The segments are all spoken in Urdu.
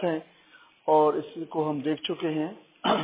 ہیں اور اس کو ہم دیکھ چکے ہیں.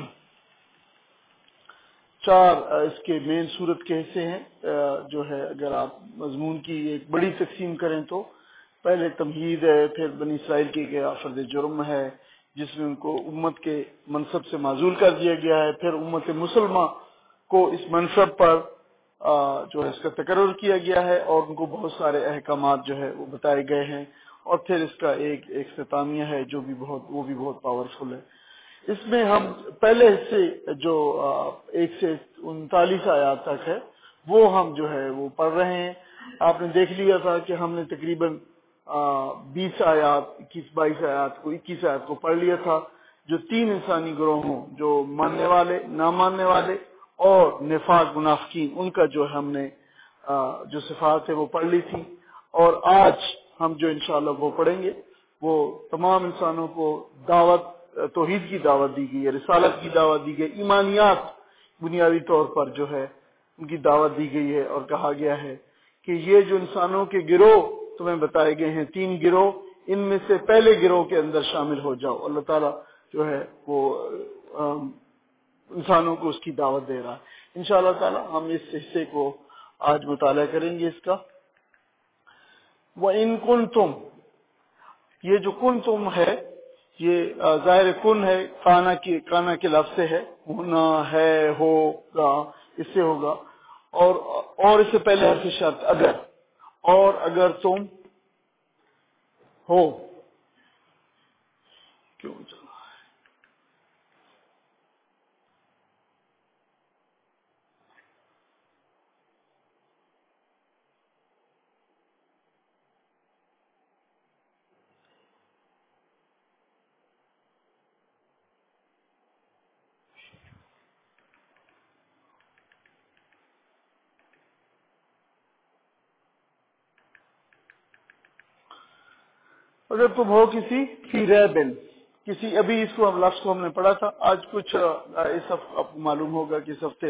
چار اس کے مین صورت کے حصے ہیں. جو ہے اگر آپ مضمون کی ایک بڑی تقسیم کریں تو پہلے تمہید ہے، پھر بنی اسرائیل کی گیا فرد جرم ہے جس میں ان کو امت کے منصب سے معزول کر دیا گیا ہے، پھر امت مسلمہ کو اس منصب پر جو ہے اس کا تقرر کیا گیا ہے اور ان کو بہت سارے احکامات جو ہے وہ بتائے گئے ہیں، اور پھر اس کا ایک اختتامیہ ہے جو بھی بہت پاورفل ہے. اس میں ہم پہلے حصے جو 1 سے 39 آیات تک ہے وہ ہم جو ہے وہ پڑھ رہے ہیں. آپ نے دیکھ لیا تھا کہ ہم نے تقریباً 20 آیات 22 آیات کو 21 آیات کو پڑھ لیا تھا، جو 3 انسانی گروہ ہوں، جو ماننے والے، نہ ماننے والے اور نفاق منافقین، ان کا جو ہم نے جو صفات ہے وہ پڑھ لی تھی. اور آج ہم جو انشاءاللہ وہ پڑھیں گے وہ تمام انسانوں کو توحید کی دعوت دی گئی ہے، رسالت کی دعوت دی گئی، ایمانیات بنیادی طور پر جو ہے ان کی دعوت دی گئی ہے، اور کہا گیا ہے کہ یہ جو انسانوں کے گروہ تمہیں بتائے گئے ہیں 3 گروہ، ان میں سے پہلے گروہ کے اندر شامل ہو جاؤ. اللہ تعالیٰ جو ہے وہ انسانوں کو اس کی دعوت دے رہا ہے. انشاءاللہ تعالیٰ ہم اس حصے کو آج مطالعہ کریں گے اس کا. وَإِن كُنتُمْ، یہ جو کنتم ہے یہ ظاہر کن ہے، کانا کے لفظ سے ہے، ہونا ہے، ہوگا، اس سے ہوگا، اور اس سے پہلے حرف شرط اگر، اور اگر تم ہو. کیوں چلا اگر تم ہو کسی فی ریبن، کسی، ابھی اس کو لفظ کو ہم نے پڑھا تھا. آج کچھ اس ہفتے آپ کو معلوم ہوگا کہ اس ہفتے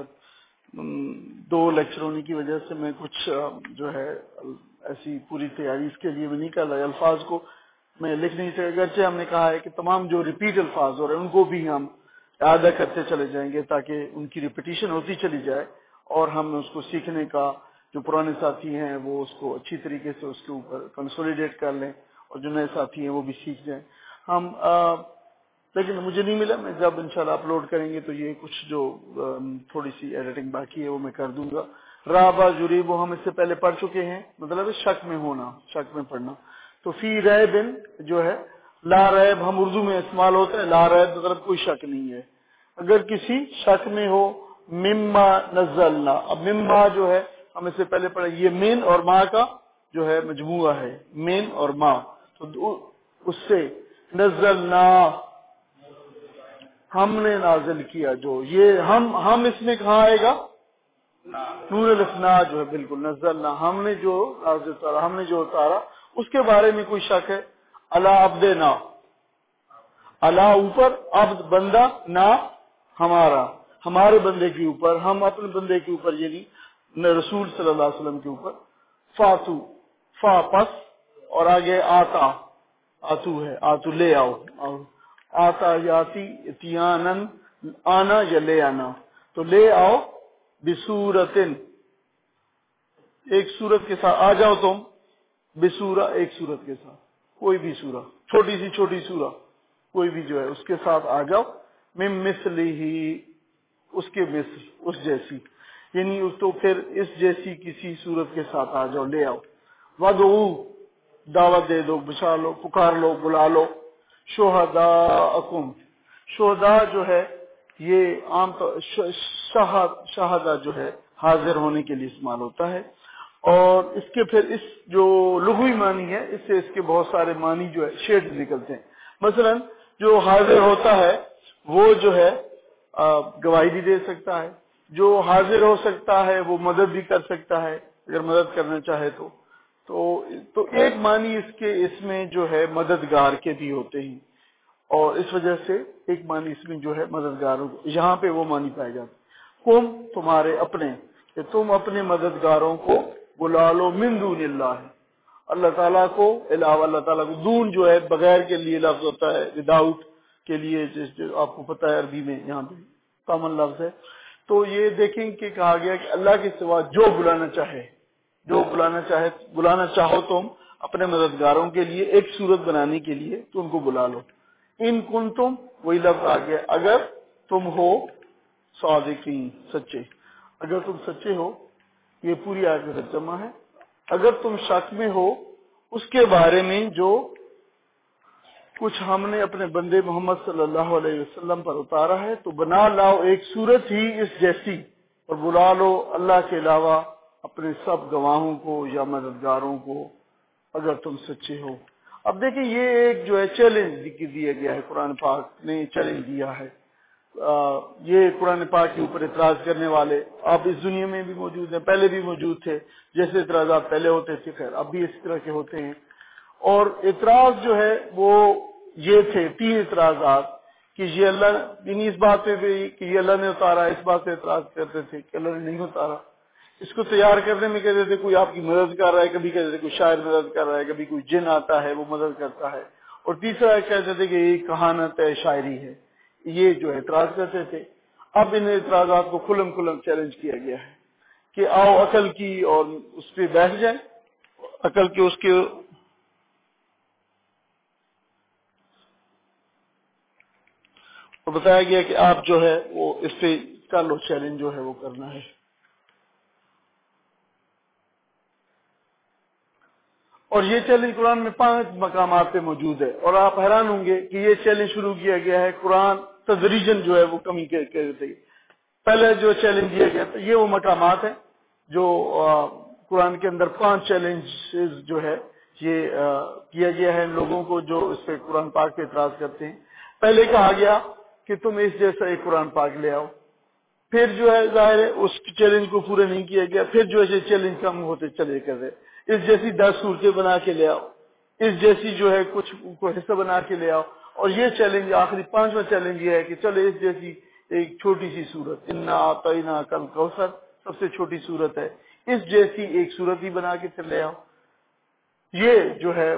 2 لیکچر ہونے کی وجہ سے میں کچھ جو ہے ایسی پوری تیاری اس کے لیے بھی نہیں کر رہا. الفاظ کو میں لکھ نہیں سکتا، اگرچہ ہم نے کہا ہے کہ تمام جو ریپیٹ الفاظ ہو رہے ہیں ان کو بھی ہم اعادہ کرتے چلے جائیں گے تاکہ ان کی ریپیٹیشن ہوتی چلی جائے اور ہم اس کو سیکھنے کا، جو پرانے ساتھی ہیں وہ اس کو اچھی طریقے سے اس کے اوپر کنسولیڈیٹ کر لیں اور جو نئے ساتھی ہیں وہ بھی سیکھ جائیں. ہم لیکن مجھے نہیں ملا، میں جب انشاءاللہ اپلوڈ کریں گے تو یہ کچھ جو تھوڑی سی ایڈیٹنگ باقی ہے وہ میں کر دوں گا. رابا جریبو ہم اس سے پہلے پڑھ چکے ہیں، مطلب شک میں ہونا، شک میں پڑھنا. تو فی ریبن جو ہے لا ریب ہم اردو میں استعمال ہوتا ہے، لا ریب مطلب کوئی شک نہیں ہے. اگر کسی شک میں ہو، مما نزلنا، اب مما جو ہے ہم اس سے پہلے پڑھے یہ من اور ما کا جو ہے مجموعہ ہے، من اور ما، تو اس سے نزلنا ہم نے نازل کیا. جو یہ ہم اس میں کہاں آئے گا؟ نور الفنا جو ہے، بالکل نزلنا ہم نے جو نازل اتارا، ہم نے جو اتارا اس کے بارے میں کوئی شک ہے؟ اللہ عبدنا، اللہ اوپر، عبد بندہ، نہ ہمارا، ہمارے بندے کے اوپر، ہم اپنے بندے کے اوپر یعنی رسول صلی اللہ علیہ وسلم کے اوپر. فاتو، فا پس، اور آگے آتا، آتو ہے، آتو لے آؤ، آتا یاتی اتیانن، آنا یا لے آنا، تو لے آؤ بصورتن، ایک صورت کے ساتھ، آ جاؤ تم بصورہ، ایک صورت کے ساتھ، کوئی بھی سورہ، چھوٹی سورہ کوئی بھی جو ہے اس کے ساتھ آ جاؤ. من مثلہ، اس کے مثل، اس جیسی، یعنی اس تو پھر اس جیسی کسی صورت کے ساتھ آ جاؤ، لے آؤ. وَدْعُوا، دعوت دے دو، بچا لو، پکار لو، بلا لو. شہداءکم، شہداء جو ہے یہ عام طور شہداء جو ہے حاضر ہونے کے لیے استعمال ہوتا ہے، اور اس کے پھر اس جو لغوی معنی ہے اس سے اس کے بہت سارے معنی جو ہے شیڈ نکلتے ہیں. مثلا جو حاضر ہوتا ہے وہ جو ہے گواہی بھی دے سکتا ہے، جو حاضر ہو سکتا ہے وہ مدد بھی کر سکتا ہے اگر مدد کرنا چاہے تو ایک معنی اس میں جو ہے مددگار کے بھی ہوتے ہیں، اور اس وجہ سے ایک معنی اس میں جو ہے مددگاروں، یہاں پہ وہ معنی پائے جاتے. کم تمہارے اپنے، کہ تم اپنے مددگاروں کو بلا لو، من دون اللہ، اللہ تعالیٰ کو علاوہ، اللہ تعالیٰ کو دون جو ہے بغیر کے لیے لفظ ہوتا ہے، وداؤٹ کے لیے، جو آپ کو پتا ہے عربی میں یہاں پہ کامن لفظ ہے. تو یہ دیکھیں کہ کہا گیا کہ اللہ کے سوا جو بلانا چاہے، جو بلانا چاہو تم اپنے مددگاروں کے لیے ایک صورت بنانے کے لیے تو ان کو بلا لو. ان کن تم، وہی لفظ آ گیا، اگر تم ہو صادقین، سچے. اگر تم سچے ہو، یہ پوری آیت کا ترجمہ ہے. اگر تم شک میں ہو اس کے بارے میں جو کچھ ہم نے اپنے بندے محمد صلی اللہ علیہ وسلم پر اتارا ہے، تو بنا لاؤ ایک صورت ہی اس جیسی اور بلا لو اللہ کے علاوہ اپنے سب گواہوں کو یا مددگاروں کو اگر تم سچے ہو. اب دیکھیں یہ ایک جو ہے چیلنج دیا گیا ہے، قرآن پاک نے چیلنج دیا ہے. یہ قرآن پاک کے اوپر اعتراض کرنے والے آپ اس دنیا میں بھی موجود ہیں، پہلے بھی موجود تھے. جیسے اعتراضات پہلے ہوتے تھے، خیر اب بھی اس طرح کے ہوتے ہیں. اور اعتراض جو ہے وہ یہ تھے 3 اعتراضات کہ یہ اللہ، یعنی اس بات پہ بھی کہ یہ اللہ نے اتارا، اس بات پہ اعتراض کرتے تھے کہ اللہ نے نہیں اتارا. اس کو تیار کرنے میں کہتے تھے کوئی آپ کی مدد کر رہا ہے، کبھی کہتے تھے کوئی شاعر مدد کر رہا ہے، کبھی کوئی جن آتا ہے وہ مدد کرتا ہے، اور تیسرا کہتے تھے کہ یہ کہانت ہے، شاعری ہے. یہ جو اعتراض کرتے تھے. اب ان اعتراضات کو کھلم کھلم چیلنج کیا گیا ہے کہ آؤ عقل کی اور اس پہ بیٹھ جائیں، عقل کے اس کے، اور بتایا گیا کہ آپ جو ہے وہ اس پہ کر لو، چیلنج جو ہے وہ کرنا ہے. اور یہ چیلنج قرآن میں 5 مقامات پہ موجود ہے، اور آپ حیران ہوں گے کہ یہ چیلنج شروع کیا گیا ہے قرآن تدریجن جو ہے وہ کمی کرتے گی. پہلے جو چیلنج دیا گیا تھا یہ وہ مقامات ہیں جو قرآن کے اندر 5 چیلنج جو ہے یہ کیا گیا ہے لوگوں کو جو اس پہ قرآن پاک پہ اعتراض کرتے ہیں. پہلے کہا گیا کہ تم اس جیسا ایک قرآن پاک لے آؤ. پھر جو ہے ظاہر ہے اس چیلنج کو پورے نہیں کیا گیا، پھر جو ہے چیلنج کم ہوتے چلے کر رہے، اس جیسی 10 صورتیں بنا کے لے آؤ، اس جیسی جو ہے کچھ کو حصہ بنا کے لے آؤ. اور یہ چیلنج آخری 5واں چیلنج یہ ہے کہ چلو اس جیسی ایک چھوٹی سی صورت، انا اعطینا کل کوثر سب سے چھوٹی صورت ہے، اس جیسی ایک صورت ہی بنا کے پھر لے آؤ. یہ جو ہے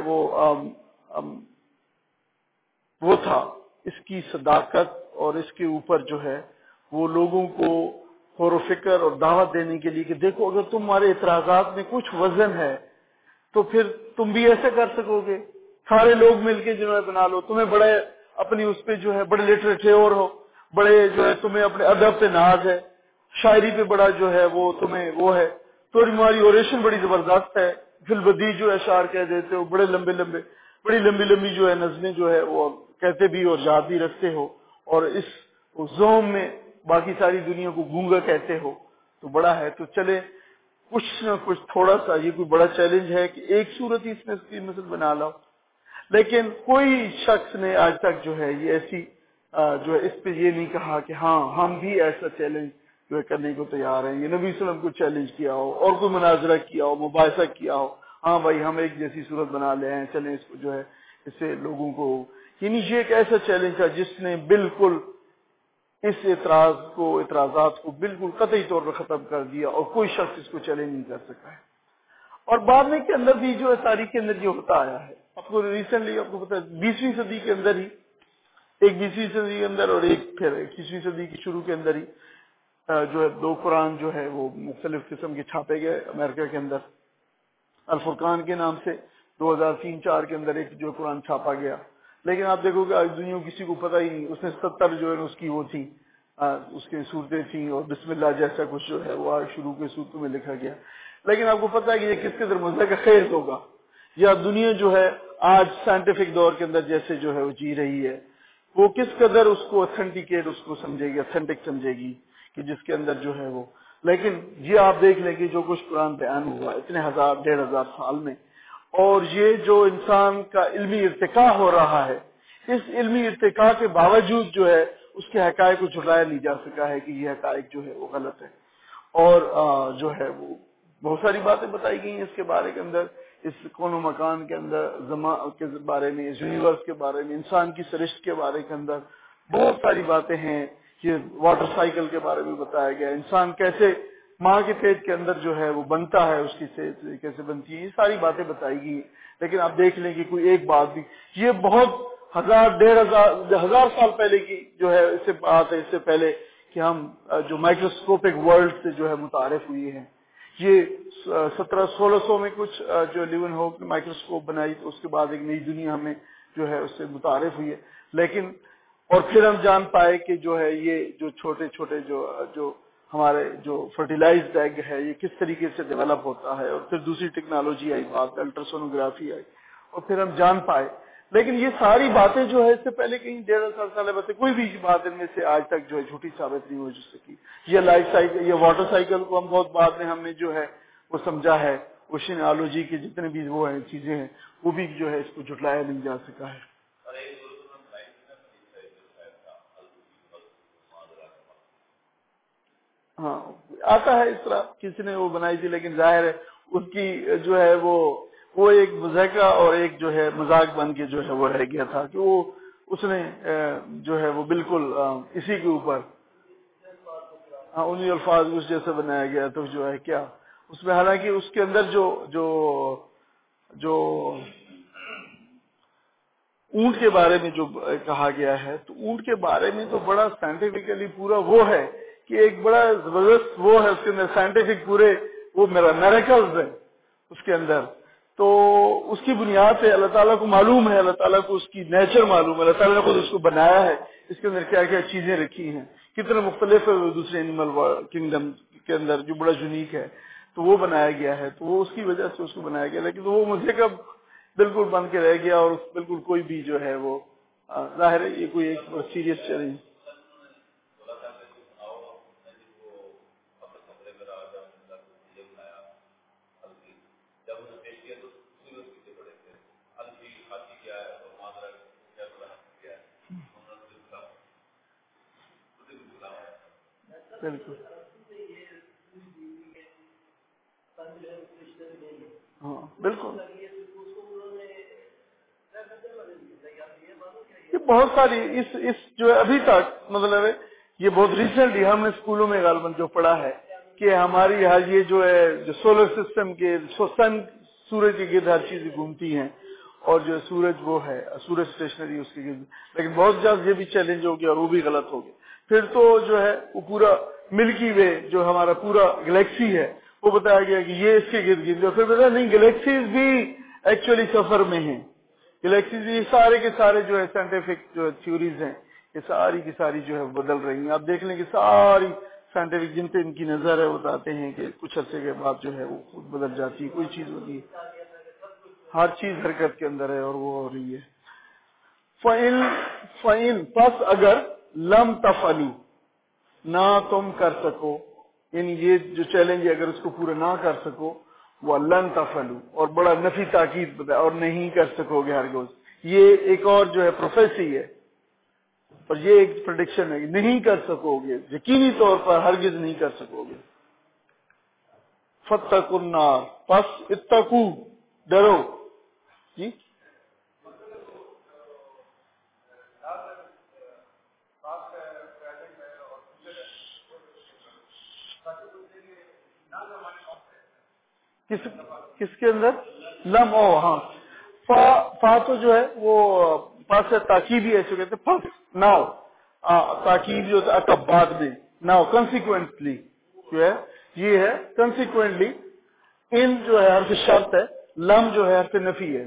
وہ تھا اس کی صداقت، اور اس کے اوپر جو ہے وہ لوگوں کو غور و فکر اور دعوت دینے کے لیے کہ دیکھو اگر تمہارے اعتراضات میں کچھ وزن ہے تو پھر تم بھی ایسے کر سکو گے. سارے لوگ مل کے جنہوں نے بنا لو، تمہیں بڑے اپنی اس پہ جو ہے بڑے لٹریچر ہو، بڑے جو ہے تمہیں اپنے ادب پہ ناز ہے، شاعری پہ بڑا جو ہے وہ تمہیں وہ ہے، تمہاری اوریشن بڑی زبردست ہے، فی البدیع جو ہے اشعار کہہ دیتے ہو، بڑی لمبی لمبی جو ہے نظمیں جو ہے وہ کہتے بھی اور یاد بھی رکھتے ہو، اور اس زوم میں باقی ساری دنیا کو گونگا کہتے ہو، تو بڑا ہے. تو چلے کچھ نہ کچھ تھوڑا سا یہ کوئی بڑا چیلنج ہے کہ ایک صورت ہی اس میں کی مثل بنا لاؤ. لیکن کوئی شخص نے آج تک جو ہے یہ ایسی جو ہے اس پہ یہ نہیں کہا کہ ہاں ہم بھی ایسا چیلنج جو ہے کرنے کو تیار ہیں. یہ نبی صلی اللہ علیہ وسلم کو چیلنج کیا ہو اور کوئی مناظرہ کیا ہو، مباحثہ کیا ہو، ہاں بھائی ہم ایک جیسی صورت بنا لے ہیں، چلیں اس کو جو ہے اس سے لوگوں کو، یعنی یہ ایک ایسا چیلنج تھا جس نے بالکل اس اعتراضات کو بالکل قطعی طور پر ختم کر دیا، اور کوئی شخص اس کو چیلنج نہیں کر سکا ہے. اور بعد میں کے اندر بھی جو ہے تاریخ کے اندر یہ ہوتا آیا ہے. آپ کو ریسنٹلی آپ کو پتا ہے 20ویں صدی کے اندر ہی، ایک 20ویں صدی کے اندر اور ایک پھر 21ویں صدی کی شروع کے اندر ہی جو ہے 2 قرآن جو ہے وہ مختلف قسم کے چھاپے گئے امریکہ کے اندر. الفرقان کے نام سے 2003-4 کے اندر ایک جو قرآن چھاپا گیا. لیکن آپ دیکھو کہ آج دنیا کو کسی کو پتہ ہی نہیں، اس نے 70 جو ہے اس کی وہ تھی اس کی صورتیں تھیں، اور بسم اللہ جیسا کچھ جو ہے وہ آج شروع کے صورتوں میں لکھا گیا. لیکن آپ کو پتہ ہے کہ یہ کس قدر مزہ کا خیز ہوگا، یا دنیا جو ہے آج سائنٹیفک دور کے اندر جیسے جو ہے وہ جی رہی ہے، وہ کس قدر اس کو اتھینٹیکیٹ اس کو سمجھے گی، اتھینٹک سمجھے گی کہ جس کے اندر جو ہے وہ. لیکن یہ آپ دیکھ لیں کہ جو کچھ قرآن بیان ہوا اتنے 1000-1500 سال میں، اور یہ جو انسان کا علمی ارتقاء ہو رہا ہے، اس علمی ارتقاء کے باوجود جو ہے اس کے حقائق کو جھٹلایا نہیں جا سکا ہے کہ یہ حقائق جو ہے وہ غلط ہے. اور جو ہے وہ بہت ساری باتیں بتائی گئی ہیں اس کے بارے کے اندر، اس کون و مکان کے اندر، زمان کے بارے میں، اس یونیورس کے بارے میں، انسان کی سرشت کے بارے کے اندر بہت ساری باتیں ہیں. یہ واٹر سائیکل کے بارے میں بتایا گیا، انسان کیسے ماں کے پیٹ کے اندر جو ہے وہ بنتا ہے، اس کی صحت کیسے بنتی ہے، یہ ساری باتیں بتائی گئی. لیکن آپ دیکھ لیں کہ کوئی ایک بات بھی، یہ بہت 1000 سال پہلے کی جو ہے اس سے بات ہے، اس سے پہلے کہ ہم جو مائکروسکوپک ورلڈ سے جو ہے متعارف ہوئی ہیں. یہ 1600 میں کچھ جو لیون ہوک نے مائکروسکوپ بنائی، تو اس کے بعد ایک نئی دنیا ہمیں جو ہے اس سے متعارف ہوئی ہے. لیکن اور پھر ہم جان پائے کہ جو ہے یہ جو چھوٹے چھوٹے جو ہمارے جو فرٹیلائزڈ ایگ ہے یہ کس طریقے سے ڈیولپ ہوتا ہے، اور پھر دوسری ٹیکنالوجی آئی، بات الٹراسونوگرافی آئی، اور پھر ہم جان پائے. لیکن یہ ساری باتیں جو ہے اس سے پہلے کہیں 150 سال پہلے کوئی بھی بات ان میں سے آج تک جو ہے جھوٹی ثابت نہیں ہو سکی. یہ لائف سائیکل، یہ واٹر سائیکل کو ہم بہت بعد میں ہم نے جو ہے وہ سمجھا ہے، اوشینالوجی کے جتنے بھی وہ ہیں چیزیں ہیں وہ بھی جو ہے اس کو جھٹلایا نہیں جا سکا ہے. ہاں آتا ہے اس طرح، کسی نے وہ بنائی تھی، لیکن ظاہر ہے اس کی جو ہے وہ ایک مذاکرہ اور ایک جو ہے مذاق بن کے جو ہے وہ رہ گیا تھا کہ وہ اس نے جو ہے وہ بالکل اسی کے اوپر انہی الفاظ اس جیسے بنایا گیا تو جو ہے کیا اس میں، حالانکہ اس کے اندر جو جو جو اونٹ کے بارے میں جو کہا گیا ہے، تو اونٹ کے بارے میں تو بڑا سائنٹیفکلی پورا وہ ہے کہ ایک بڑا زبردست وہ ہے اس کے اندر سائنٹیفک پورے وہ میرا میریکلز ہے اس کے اندر. تو اس کی بنیاد پہ اللہ تعالیٰ کو معلوم ہے، اللہ تعالیٰ کو اس کی نیچر معلوم ہے، اللہ تعالیٰ نے خود اس کو بنایا ہے، اس کے اندر کیا کیا چیزیں رکھی ہیں، کتنے مختلف ہے دوسرے اینیمل کنگڈم کے اندر جو بڑا یونیک ہے، تو وہ بنایا گیا ہے. تو وہ اس کی وجہ سے اس کو بنایا گیا، لیکن وہ مجھے کب بالکل بن کے رہ گیا، اور بالکل کوئی بھی جو ہے وہ ظاہر ہے یہ کوئی ایک سیریس چیلنج. بالکل ہاں بالکل، یہ بہت ساری اس جو ہے ابھی تک مطلب ہے یہ بہت ریسنٹلی ہم نے اسکولوں میں غالباً جو پڑھا ہے کہ ہماری یہاں یہ جو ہے جو سولر سسٹم کے سن سورج کے گرد ہر چیزیں گھومتی ہیں، اور جو سورج وہ ہے سورج اسٹیشنری اس کے گرد، لیکن بہت جلد یہ بھی چیلنج ہو گیا اور وہ بھی غلط ہو گیا. پھر تو جو ہے وہ پورا ملکی وے جو ہمارا پورا گلیکسی ہے وہ بتایا گیا کہ یہ اس کے گرد گرد، اور پھر بتایا نہیں گلیکسیز بھی ایکچولی سفر میں ہیں. گلیکسیز یہ سارے کے سارے جو ہے سائنٹیفک جو تھیوریز ہیں یہ ساری کی ساری جو ہے بدل رہی ہیں. آپ دیکھ لیں کہ ساری سائنٹیفک جن پہ ان کی نظر ہے بتاتے ہیں کہ کچھ عرصے کے بعد جو ہے وہ خود بدل جاتی ہے، کوئی چیز ہوتی ہے، ہر چیز حرکت کے اندر ہے اور وہ ہو رہی ہے. فَإِن پس اگر لم تفعلوا نہ تم کر سکو، یعنی یہ جو چیلنج ہے اگر اس کو پورا نہ کر سکو، وہ لن تفعلوا اور بڑا نفی تاکید بتا اور نہیں کر سکو گے ہرگز. یہ ایک اور جو ہے پروفیسی ہے اور یہ ایک پریڈکشن ہے کہ نہیں کر سکو گے، یقینی طور پر ہرگز نہیں کر سکو گے. فَاتَّقُوا النَّارَ پس اتقوا ڈرو. جی کس کس کے اندر لم او ہاں فا تو جو ہے وہ پاس سے تاکید ہی ایسے کہتے ہیں ناؤ تاکید جو ہوتا ہے بعد میں ناؤ کنسیکوینٹلی جو ہے یہ ہے کنسیکوینٹلی ان جو ہے حرف شرط ہے، لم جو ہے حرف نفی ہے.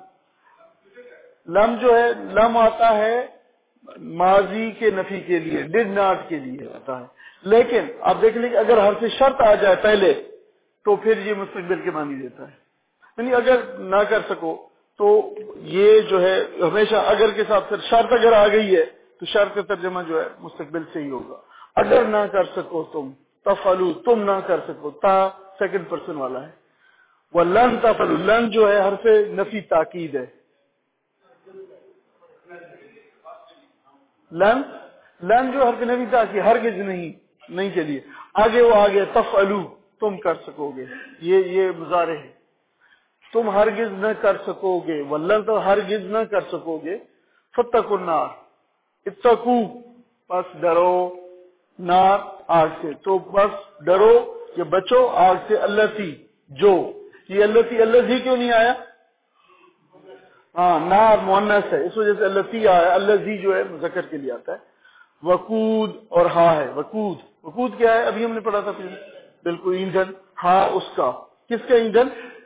لم جو ہے لم آتا ہے ماضی کے نفی کے لیے، ڈڈ ناٹ کے لیے آتا ہے. لیکن آپ دیکھ لیں کہ اگر حرف شرط آ جائے پہلے تو پھر یہ مستقبل کے معنی دیتا ہے. یعنی اگر نہ کر سکو تو یہ جو ہے ہمیشہ اگر کے ساتھ پھر شرط اگر آ گئی ہے تو شرط کا ترجمہ جو ہے مستقبل سے ہی ہوگا. اگر نہ کر سکو تم تفعلوا تم نہ کر سکو، تا سیکنڈ پرسن والا ہے. وہ لن تفعلوا لن جو ہے حرف نفی تاکید ہے. لن لن جو حرف نفی تاکید ہرگز نہیں کے لیے. آگے وہ آگے تفعلوا تم کر سکو گے، یہ مضارع ہے. تم ہرگز نہ کر سکو گے، ولن تو ہرگز نہ کر سکو گے. فاتقوا النار اتقوا پس ڈرو، نار آگ سے، تو بس ڈرو کہ بچو آگ سے التی جو، یہ التی الذی کیوں نہیں آیا؟ ہاں نار مؤنث ہے اس وجہ سے التی آیا، الذی جو ہے مذکر کے لیے آتا ہے۔ وقود اور ہاں ہے وقود، وقود کیا ہے ابھی ہم نے پڑھا تھا پھر، بالکل ایندھن، ہاں اس کا، کس کا ایندھن؟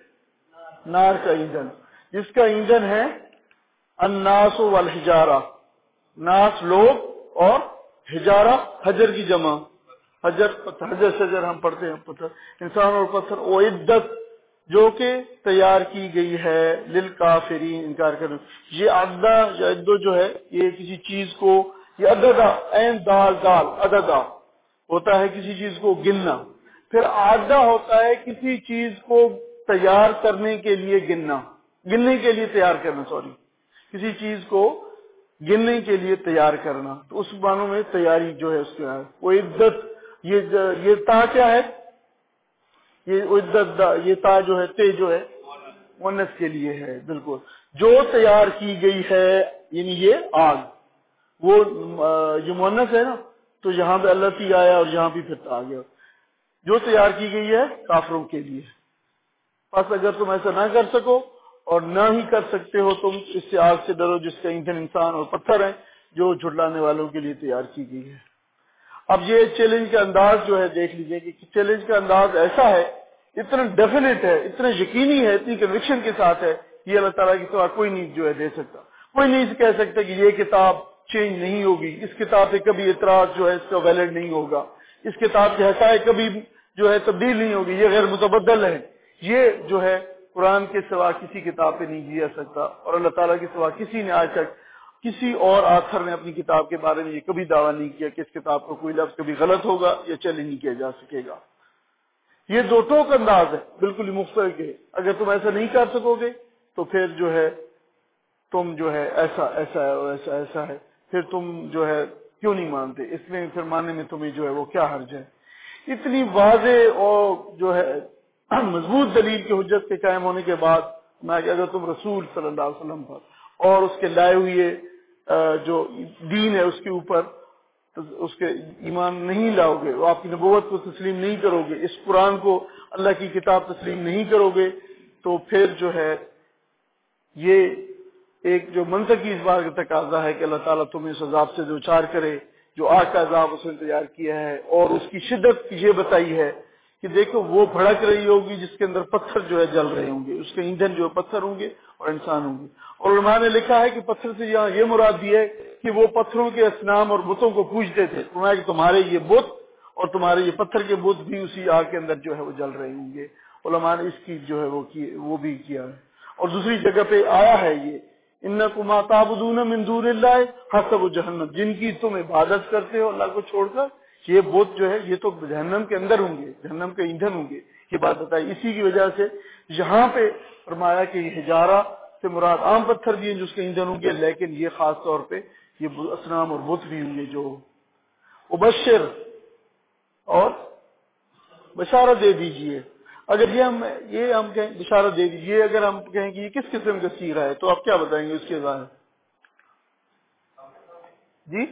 نار کا ایندھن، جس کا ایندھن ہے الناس والحجارہ، ناس لوگ اور حجارہ حجر کی جمع، حجر پتھر، حجر شجر ہم پڑھتے ہیں پتھر، انسان اور پتھر، اعدت جو کہ تیار کی گئی ہے للکافرین انکار کرنے، یہ عدہ یا عدو جو ہے یہ کسی چیز کو، یہ عددہ عین دال دال عددہ ہوتا ہے کسی چیز کو گننا، پھر عدہ ہوتا ہے کسی چیز کو تیار کرنے کے لیے گننا، گننے کے لیے تیار کرنا، سوری، کسی چیز کو گننے کے لیے تیار کرنا، تو اس معنوں میں تیاری جو ہے اس کے ہے وہ عدت، یہ تا کیا ہے؟ یہ عدت یہ تا جو ہے تے جو ہے مؤنث کے لیے ہے، بالکل، جو تیار کی گئی ہے یعنی یہ آگ، وہ یہ مؤنث ہے نا، تو یہاں پہ اللہ کی آیا اور یہاں بھی پھر آ گیا، جو تیار کی گئی ہے کافروں کے لیے۔ بس اگر تم ایسا نہ کر سکو اور نہ ہی کر سکتے ہو تم اس سے آگ سے ڈرو جس کا ایندھن انسان اور پتھر ہے جو جھٹلانے والوں کے لیے تیار کی گئی ہے۔ اب یہ چیلنج کا انداز جو ہے دیکھ لیجئے کہ چیلنج کا انداز ایسا ہے، اتنا ڈیفینیٹ ہے، اتنا یقینی ہے، اتنی کنوکشن کے ساتھ ہے، یہ اللہ تعالیٰ کی سوا کوئی نہیں جو ہے دے سکتا، کوئی نہیں کہہ سکتا کہ یہ کتاب چینج نہیں ہوگی، اس کتاب پہ کبھی اعتراض جو ہے اس کا ویلڈ نہیں ہوگا، اس کتاب کے حقائق کبھی جو ہے تبدیل نہیں ہوگی، یہ غیر متبدل ہے، یہ جو ہے قرآن کے سوا کسی کتاب پہ نہیں جا سکتا، اور اللہ تعالیٰ کے سوا کسی نے آج تک کسی اور آتھر نے اپنی کتاب کے بارے میں یہ کبھی دعویٰ نہیں کیا کہ اس کتاب کو کوئی لفظ کبھی غلط ہوگا یا چیلنج نہیں کیا جا سکے گا۔ یہ دو ٹوک انداز ہے، بالکل ہی مختلف ہے، اگر تم ایسا نہیں کر سکو گے تو پھر جو ہے تم جو ہے ایسا ایسا ہے اور ایسا ایسا ہے، پھر تم جو ہے کیوں نہیں مانتے، اس میں پھر ماننے میں تمہیں جو ہے وہ کیا حرج ہے؟ اتنی واضح اور جو ہے مضبوط دلیل کی حجت کے قائم ہونے کے بعد میں کہ اگر تم رسول صلی اللہ علیہ وسلم پر اور اس کے لائے ہوئے جو دین ہے اس کے اوپر اس کے ایمان نہیں لاؤ گے، وہ آپ کی نبوت کو تسلیم نہیں کرو گے، اس قرآن کو اللہ کی کتاب تسلیم نہیں کرو گے، تو پھر جو ہے یہ ایک جو منطقی اس بات کا تقاضا ہے کہ اللہ تعالیٰ تمہیں اس عذاب سے دوچار کرے جو آگ کا عذاب اس نے تیار کیا ہے، اور اس کی شدت یہ بتائی ہے کہ دیکھو وہ بھڑک رہی ہوگی جس کے اندر پتھر جو ہے جل رہے ہوں گے، اس کے ایندھن جو ہے پتھر ہوں گے اور انسان ہوں گے، اور علماء نے لکھا ہے کہ پتھر سے یہاں یہ مراد بھی ہے کہ وہ پتھروں کے اصنام اور بتوں کو پوجتے تھے، فرمایا کہ تمہارے یہ بت اور تمہارے یہ پتھر کے بت بھی اسی آگ کے اندر جو ہے وہ جل رہے ہوں گے، علماء نے اس کی جو ہے وہ بھی کیا ہے۔ اور دوسری جگہ پہ آیا ہے یہ انکم ما تعبدون من دون اللہ حسب جہنم، جن کی تم عبادت کرتے ہو اللہ کو چھوڑ کر، یہ بت جو ہے یہ تو جہنم کے اندر ہوں گے، جہنم کے ایندھن ہوں گے، یہ بات بتائی۔ اسی کی وجہ سے یہاں پہ فرمایا کہ یہ حجارہ سے مراد عام پتھر بھی ہیں جو اس کے ایندھن ہوں گے، لیکن یہ خاص طور پہ یہ اصنام اور بت بھی ہوں گے جو مبشر اور بشارت دے دیجئے۔ اگر یہ ہم کہیں بشارت دے دیجئے، اگر ہم کہیں کہ یہ کس قسم کا سیرہ ہے تو آپ کیا بتائیں گے اس کے ظاہر؟ جی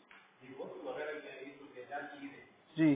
جی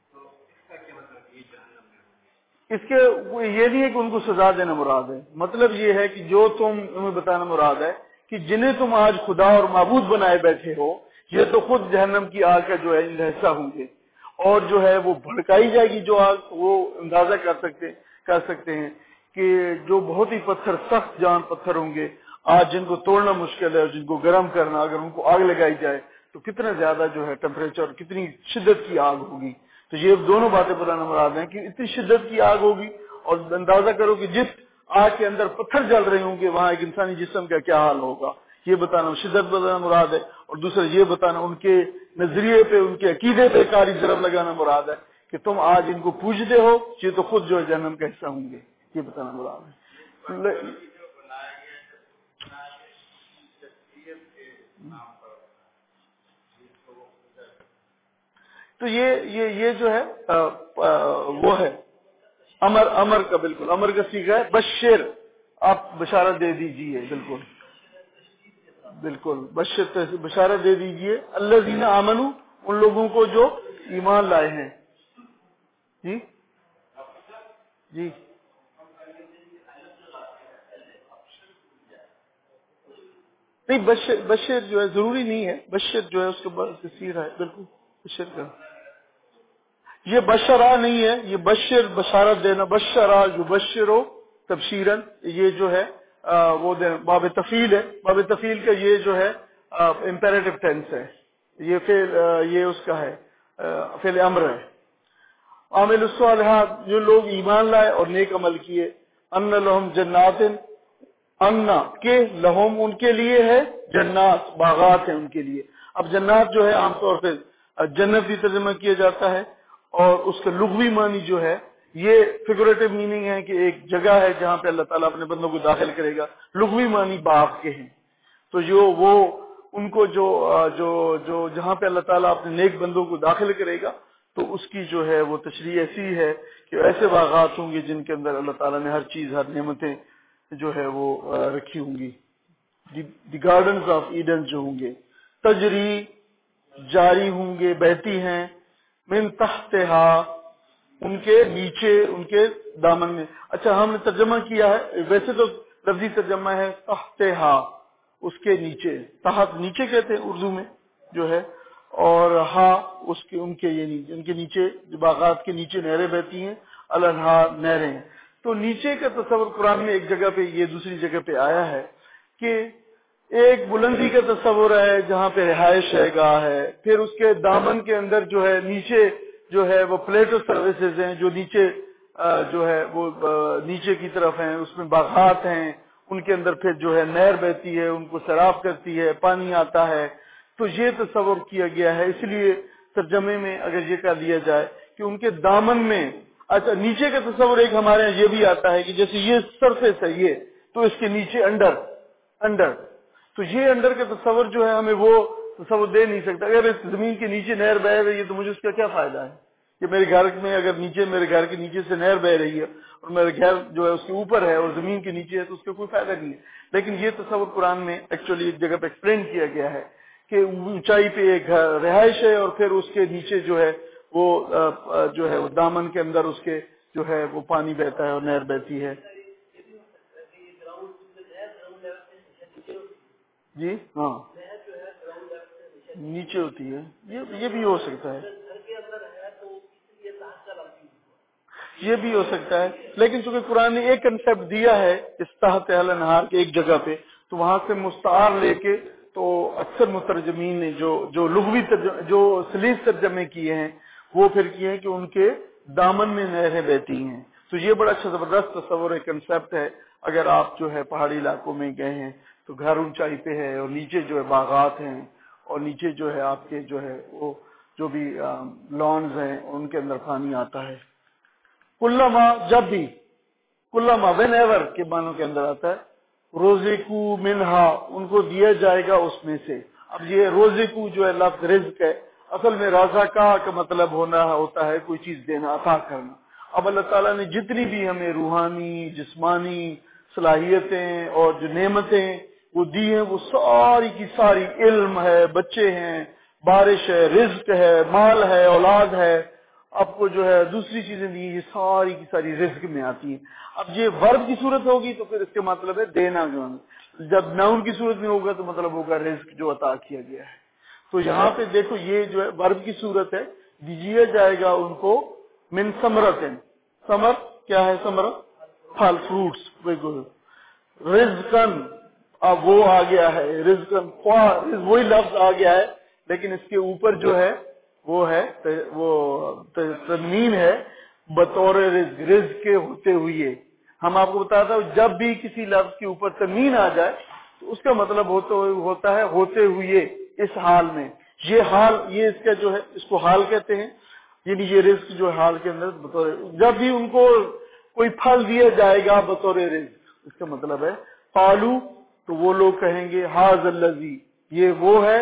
اس کے یہ نہیں ہے کہ ان کو سزا دینا مراد ہے، مطلب یہ ہے کہ جو تم انہیں بتانا مراد ہے کہ جنہیں تم آج خدا اور معبود بنائے بیٹھے ہو یہ تو خود جہنم کی آگ کا جو ہے حصہ ہوں گے، اور جو ہے وہ بھڑکائی جائے گی جو آگ، وہ اندازہ کر سکتے ہیں کہ جو بہت ہی پتھر سخت جان پتھر ہوں گے آج جن کو توڑنا مشکل ہے اور جن کو گرم کرنا، اگر ان کو آگ لگائی جائے تو کتنا زیادہ جو ہے ٹیمپریچر، کتنی شدت کی آگ ہوگی۔ تو یہ دونوں باتیں بتانا مراد ہیں کہ اتنی شدت کی آگ ہوگی، اور اندازہ کرو کہ جس آگ کے اندر پتھر جل رہے ہوں گے وہاں ایک انسانی جسم کا کیا حال ہوگا، یہ بتانا شدت بتانا مراد ہے، اور دوسرا یہ بتانا ان کے نظریے پہ، ان کے عقیدے پہ کاری ضرب لگانا مراد ہے کہ تم آج ان کو پوجتے ہو، یہ تو خود جو ہے جہنم کا حصہ ہوں گے، یہ بتانا مراد ہے۔ تو یہ جو ہے وہ ہے امر کا، بالکل امر کا صیغہ ہے بشر، آپ بشارت دے دیجئے، بالکل بالکل بشارت دے دیجئے الذین آمنوا، ان لوگوں کو جو ایمان لائے ہیں، جی جی نہیں، بشر جو ہے ضروری نہیں ہے، بشر جو ہے اس کے بعد کثیر ہے، بالکل بشر کا یہ بشرا نہیں ہے، یہ بشر بشارت دینا، بشرا جو بشرو تبشیرن، یہ جو ہے وہ باب تفیل ہے، باب تفیل کا یہ جو ہے امپیریٹو ٹینس ہے، یہ فعل یہ اس کا ہے فعل امر ہے۔ عامل الصالحات جو لوگ ایمان لائے اور نیک عمل کیے، ان لہم جنات، امنا کے لہم ان کے لیے ہے، جنات باغات ہیں ان کے لیے۔ اب جنات جو ہے عام طور پہ جنت بھی ترجمہ کیا جاتا ہے، اور اس کا لغوی معنی جو ہے یہ فگریٹو میننگ ہے کہ ایک جگہ ہے جہاں پہ اللہ تعالیٰ اپنے بندوں کو داخل کرے گا، لغوی معنی باغ کے ہیں۔ تو جو وہ ان کو جو جو جو جہاں پہ اللہ تعالیٰ اپنے نیک بندوں کو داخل کرے گا تو اس کی جو ہے وہ تشریح ایسی ہے کہ ایسے باغات ہوں گے جن کے اندر اللہ تعالیٰ نے ہر چیز، ہر نعمتیں جو ہے وہ رکھی ہوں گی، دی گارڈنز آف ایڈن جو ہوں گے، تجری جاری ہوں گے، بہتی ہیں، من تحتہا ان کے نیچے، ان کے دامن میں۔ اچھا ہم نے ترجمہ کیا ہے، ویسے تو لفظی ترجمہ ہے تحتہا، اس کے نیچے، تحت نیچے کہتے ہیں اردو میں جو ہے، اور ہاں اس کے ان کے یہ ان کے نیچے جو باغات کے نیچے نہریں بہتی ہیں، الانہار نہریں۔ تو نیچے کا تصور قرآن میں ایک جگہ پہ یہ دوسری جگہ پہ آیا ہے کہ ایک بلندی کا تصور ہے جہاں پہ رہائش ہے، گاہ ہے، پھر اس کے دامن کے اندر جو ہے نیچے جو ہے وہ پلیٹو سروسز ہیں جو نیچے جو ہے وہ نیچے کی طرف ہیں، اس میں باغات ہیں، ان کے اندر پھر جو ہے نہر بہتی ہے، ان کو سیراب کرتی ہے، پانی آتا ہے۔ تو یہ تصور کیا گیا ہے، اس لیے ترجمے میں اگر یہ کہہ دیا جائے کہ ان کے دامن میں، اچھا نیچے کا تصور ایک ہمارے یہاں یہ بھی آتا ہے کہ جیسے یہ سرفیس ہے یہ، تو اس کے نیچے انڈر تو یہ انڈر کا تصور جو ہے ہمیں وہ تصور دے نہیں سکتا۔ اگر اس زمین کے نیچے نہر بہ رہی ہے تو مجھے اس کا کیا فائدہ ہے کہ میرے گھر میں اگر نیچے میرے گھر کے نیچے سے نہر بہ رہی ہے اور میرا گھر جو ہے اس کے اوپر ہے اور زمین کے نیچے ہے تو اس کا کوئی فائدہ نہیں ہے۔ لیکن یہ تصور قرآن میں ایکچولی ایک جگہ پہ ایکسپلین کیا گیا ہے کہ اونچائی پہ ایک رہائش ہے اور پھر اس کے نیچے جو ہے وہ جو ہے وہ دامن کے اندر اس کے جو ہے وہ پانی بہتا ہے اور نہر بہتی ہے۔ جی ہاں نیچے ہوتی ہے، یہ بھی ہو سکتا ہے، یہ بھی ہو سکتا ہے، لیکن چونکہ قرآن نے ایک کنسپٹ دیا ہے اس تحت الانہار کے ایک جگہ پہ، تو وہاں سے مستعار لے کے تو اکثر مترجمین نے جو لغوی جو سلیس ترجمے کیے ہیں وہ پھر کیے ہیں کہ ان کے دامن میں نہریں بہتی ہیں۔ تو یہ بڑا اچھا زبردست تصور ہے، کنسپٹ ہے۔ اگر آپ جو ہے پہاڑی علاقوں میں گئے ہیں تو گھر اونچائی پہ ہے اور نیچے جو ہے باغات ہیں اور نیچے جو ہے آپ کے جو ہے وہ جو بھی لانز ہیں ان کے اندر پانی آتا ہے۔ کلما جب بھی، کلما وین ایور کے معنوں کے اندر آتا ہے، روزقو منہا ان کو دیا جائے گا اس میں سے۔ اب یہ روزقو جو ہے لفظ رزق ہے، اصل میں رازقہ کا مطلب ہوتا ہے کوئی چیز دینا، عطا کرنا۔ اب اللہ تعالیٰ نے جتنی بھی ہمیں روحانی جسمانی صلاحیتیں اور جو نعمتیں وہ دی ہیں وہ ساری کی ساری، علم ہے، بچے ہیں، بارش ہے، رزق ہے، مال ہے، اولاد ہے، آپ کو جو ہے دوسری چیزیں دی، یہ ساری کی ساری رزق میں آتی ہیں۔ اب یہ ورب کی صورت ہوگی تو پھر اس کا مطلب ہے دینا، جو ہے جب ناؤن کی صورت میں ہوگا تو مطلب ہوگا رزق جو عطا کیا گیا ہے۔ تو یہاں پہ دیکھو یہ جو ہے ورب کی صورت ہے، دیجیے جائے گا ان کو من ثمرتن، ثمر کیا ہے؟ ثمر پھل، فروٹس، بالکل، رزقن اب وہ آ گیا ہے، رزقن وہی لفظ آ گیا ہے لیکن اس کے اوپر جو ہے وہ ہے وہ تنوین ہے بطور رزق، رزق کے ہوتے ہوئے۔ ہم آپ کو بتاتا ہوں جب بھی کسی لفظ کے اوپر تنوین آ جائے تو اس کا مطلب ہوتا ہے ہوتے ہوئے، اس حال میں۔ یہ حال، یہ اس کا جو ہے اس کو حال کہتے ہیں، یعنی یہ رزق جو ہے حال کے اندر بطور، جب بھی ان کو کوئی پھل دیا جائے گا بطور رزق، اس کا مطلب ہے قالو تو وہ لوگ کہیں گے ھذا الذی، یہ وہ ہے،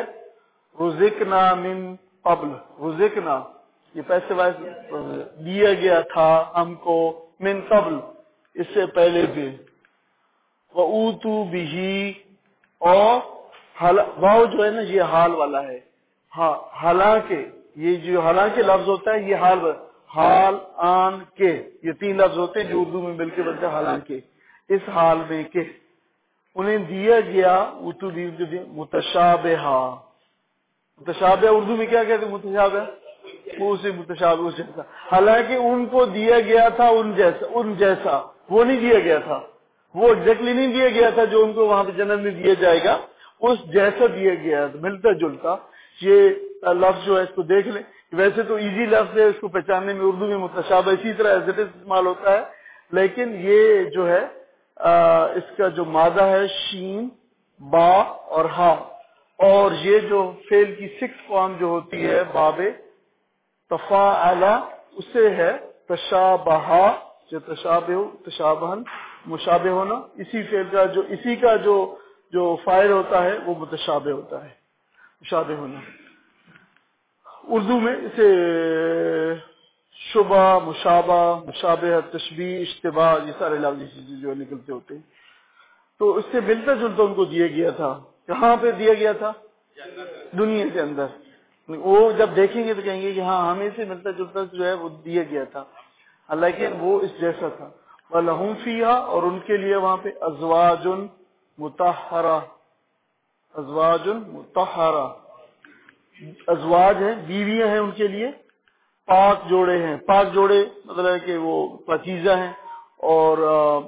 رزقنا من قبل، رزقنا یہ پیسے وائز دیا گیا تھا ہم کو، من قبل اس سے پہلے بھی، وَأُوتُوا بِهِ اور واو جو ہے نا یہ حال والا ہے، ہاں حالانکہ، یہ جو حالانکہ لفظ ہوتا ہے یہ حال آن کے، یہ 3 لفظ ہوتے ہیں جو اردو میں مل کے بنتے ہیں حالانکہ، اس حال میں کہ انہیں دیا گیا متشابہ، متشابہ اردو میں کیا کہتے ہیں؟ متشابہ، وہ اسے متشابہ اس جیسا، حالانکہ ان کو دیا گیا تھا ان جیسا، وہ نہیں دیا گیا تھا، وہ ایگزیکٹلی نہیں دیا گیا تھا جو ان کو وہاں پہ جنت میں دیا جائے گا، اس جیسا دیا گیا، ملتا جلتا۔ یہ لفظ جو ہے اس کو دیکھ لیں، ویسے تو ایزی لفظ ہے، اس کو پہچاننے میں اردو میں متشابہ اسی طرح ایز اٹ از استعمال ہوتا ہے، لیکن یہ جو ہے اس کا جو مادہ ہے شین، با اور ہا، اور یہ جو فعل کی 6 فارم جو ہوتی ہے باب تفاعل، اس سے ہے تشابہ، جو تشابہ تشابہن مشابہ ہونا، اسی فعل کا جو فاعل ہوتا ہے وہ متشابہ ہوتا ہے، مشابہ ہونا۔ اردو میں اسے شبہ، مشابہ، مشابہ، تشبیہ، اشتباہ، یہ سارے لفظ جو نکلتے ہوتے ہیں۔ تو اس سے ملتا جلتا ان کو دیا گیا تھا۔ کہاں پہ دیا گیا تھا؟ دنیا کے اندر۔ وہ جب دیکھیں گے تو کہیں گے کہ ہاں ہمیں سے ملتا جلتا جو ہے وہ دیا گیا تھا، حالانکہ وہ اس جیسا تھا۔ وَلَهُمْ فِيهَا، اور ان کے لیے وہاں پہ ازواج مطہرہ، ازواج مطہرہ، ازواج ہیں، بیویاں ہیں ان کے لیے، پاک جوڑے ہیں۔ پاک جوڑے مطلب ہے کہ وہ پاکیزہ ہیں، اور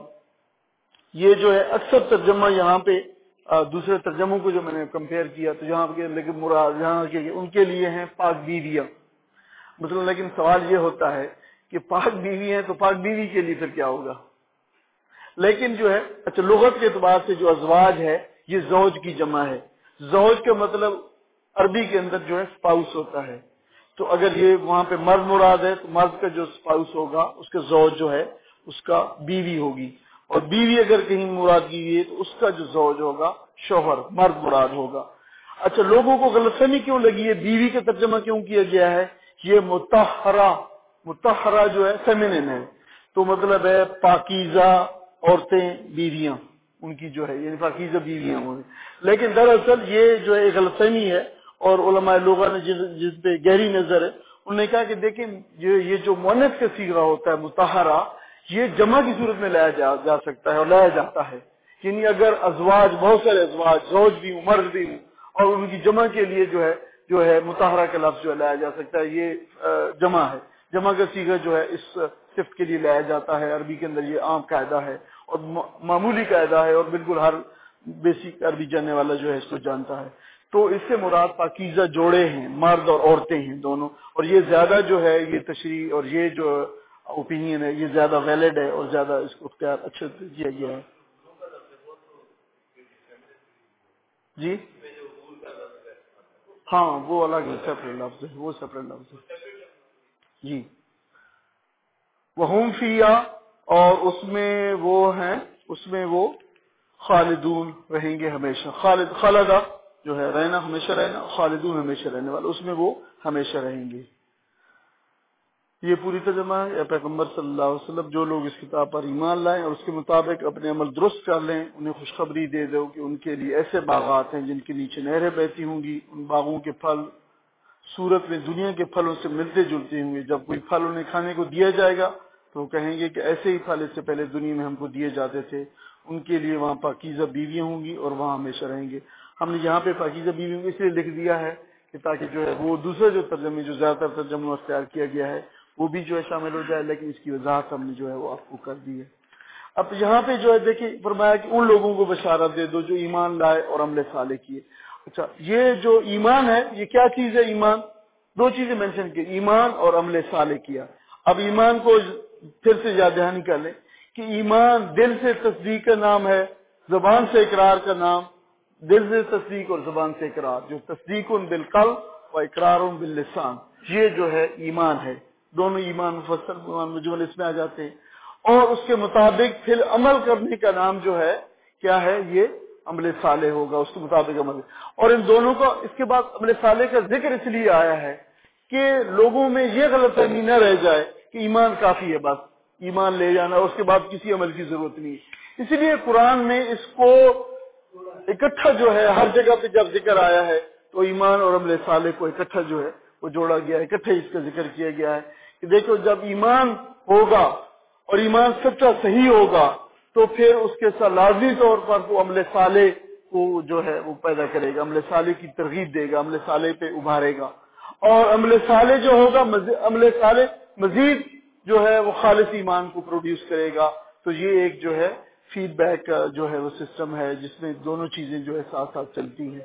یہ جو ہے اکثر ترجمہ یہاں پہ دوسرے ترجموں کو جو میں نے کمپیئر کیا تو یہاں پہ لیکن مراد یہاں کے ان کے لیے ہیں پاک بیویاں، مطلب لیکن سوال یہ ہوتا ہے کہ پاک بیوی ہیں تو پاک بیوی کے لیے پھر کیا ہوگا؟ لیکن جو ہے اچھا لغت کے اعتبار سے جو ازواج ہے یہ زوج کی جمع ہے۔ زوج کا مطلب عربی کے اندر جو ہے اسپاؤس ہوتا ہے، تو اگر یہ وہاں پہ مرد مراد ہے تو مرد کا جو اسپاؤس ہوگا اس کا زوج جو ہے اس کا بیوی ہوگی، اور بیوی اگر کہیں مراد کی ہے تو اس کا جو زوج ہوگا شوہر، مرد مراد ہوگا۔ اچھا لوگوں کو غلط فہمی کیوں لگی ہے؟ بیوی کا ترجمہ کیوں کیا گیا ہے؟ یہ مطہرہ، مطہرہ جو ہے فیمنن ہے، تو مطلب ہے پاکیزہ عورتیں، بیویاں ان کی جو ہے یعنی پاکیزہ بیویاں ہوں گی، لیکن دراصل یہ جو ہے غلط فہمی ہے، اور علماء لغہ نے جس پہ گہری نظر ہے انہوں نے کہا کہ دیکھیں یہ جو مؤنث کا صیغہ ہوتا ہے مطہرہ، یہ جمع کی صورت میں لایا جا سکتا ہے اور لایا جاتا ہے، یعنی اگر ازواج، بہت سارے ازواج، زوج بھی ہوں، مرد بھی ہوں، اور ان کی جمع کے لیے جو ہے مطہرہ کا لفظ جو ہے لایا جا سکتا ہے، یہ جمع ہے، جمع کا صیغہ جو ہے اس صفت کے لیے لایا جاتا ہے، عربی کے اندر یہ عام قاعدہ ہے اور معمولی قاعدہ ہے، اور بالکل ہر بیسک عربی جاننے والا جو ہے اس کو جانتا ہے۔ تو اس سے مراد پاکیزہ جوڑے ہیں، مرد اور عورتیں ہیں دونوں، اور یہ زیادہ جو ہے یہ تشریح اور یہ جو اوپینین ہے یہ زیادہ ویلڈ ہے اور زیادہ اس کو اختیار اچھے سے کیا گیا ہے۔ جی ہاں وہ الگ ہے، سیپریٹ لفظ ہے، وہ سیپریٹ لفظ ہے جی۔ وَهُمْ فِيهَا، اور اس میں وہ خالدون رہیں گے ہمیشہ، خالدہ جو ہے رہنا، ہمیشہ رہنا، خالدون ہمیشہ رہنے والا، اس میں وہ ہمیشہ رہیں گے۔ یہ پوری ترجمہ ہے۔ یا پیغمبر صلی اللہ علیہ وسلم جو لوگ اس کتاب پر ایمان لائیں اور اس کے مطابق اپنے عمل درست کر لیں انہیں خوشخبری دے دو کہ ان کے لیے ایسے باغات ہیں جن کے نیچے نہریں بہتی ہوں گی، ان باغوں کے پھل صورت میں دنیا کے پھلوں سے ملتے جلتے ہوں گے، جب کوئی پھل انہیں کھانے کو دیا جائے گا تو وہ کہیں گے کہ ایسے ہی پھل اس سے پہلے دنیا میں ہم کو دیے جاتے تھے، ان کے لیے وہاں پاکیزہ بیویاں ہوں گی اور وہاں ہمیشہ رہیں گے۔ ہم نے یہاں پہ پاکیزہ بیویوں کو اس لیے لکھ دیا ہے کہ تاکہ جو ہے وہ دوسرے جو ترجمے جو زیادہ تر ترجمہ میں اختیار کیا گیا ہے وہ بھی جو ہے شامل ہو جائے، لیکن اس کی وضاحت ہم نے جو ہے وہ آپ کو کر دی ہے۔ اب یہاں پہ جو ہے دیکھیں فرمایا کہ ان لوگوں کو بشارت دے دو جو ایمان لائے اور عمل صالح کیے۔ اچھا یہ جو ایمان ہے یہ کیا چیز ہے؟ ایمان دو چیزیں مینشن کی، ایمان اور عمل صالح کیا۔ اب ایمان کو پھر سے یاد دہانی کر لیں کہ ایمان دل سے تصدیق کا نام ہے، زبان سے اقرار کا نام، دل سے تصدیق اور زبان سے اقرار، جو تصدیق بالقلب و اقرار باللسان، یہ جو ہے ایمان ہے۔ دونوں ایمان مفسر ایمان مجمل اس میں آ جاتے ہیں، اور اس کے مطابق پھر عمل کرنے کا نام جو ہے کیا ہے؟ یہ عمل صالح ہوگا، اس کے مطابق عمل۔ اور ان دونوں کا اس کے بعد عمل صالح کا ذکر اس لیے آیا ہے کہ لوگوں میں یہ غلط فہمی نہ رہ جائے کہ ایمان کافی ہے، بس ایمان لے جانا اور اس کے بعد کسی عمل کی ضرورت نہیں۔ اسی لیے قرآن میں اس کو اکٹھا جو ہے ہر جگہ پہ جب ذکر آیا ہے تو ایمان اور عمل صالح کو اکٹھا جو ہے وہ جوڑا گیا ہے، اکٹھا اس کا ذکر کیا گیا ہے کہ دیکھو جب ایمان ہوگا اور ایمان سچا صحیح ہوگا تو پھر اس کے ساتھ لازمی طور پر وہ عمل صالح کو جو ہے وہ پیدا کرے گا، عمل صالح کی ترغیب دے گا، عمل صالح پہ ابھارے گا، اور عمل صالح جو ہوگا عمل صالح مزید جو ہے وہ خالص ایمان کو پروڈیوس کرے گا. تو یہ ایک جو ہے فیڈ بیک جو ہے وہ سسٹم ہے جس میں دونوں چیزیں جو ہے ساتھ ساتھ چلتی ہیں.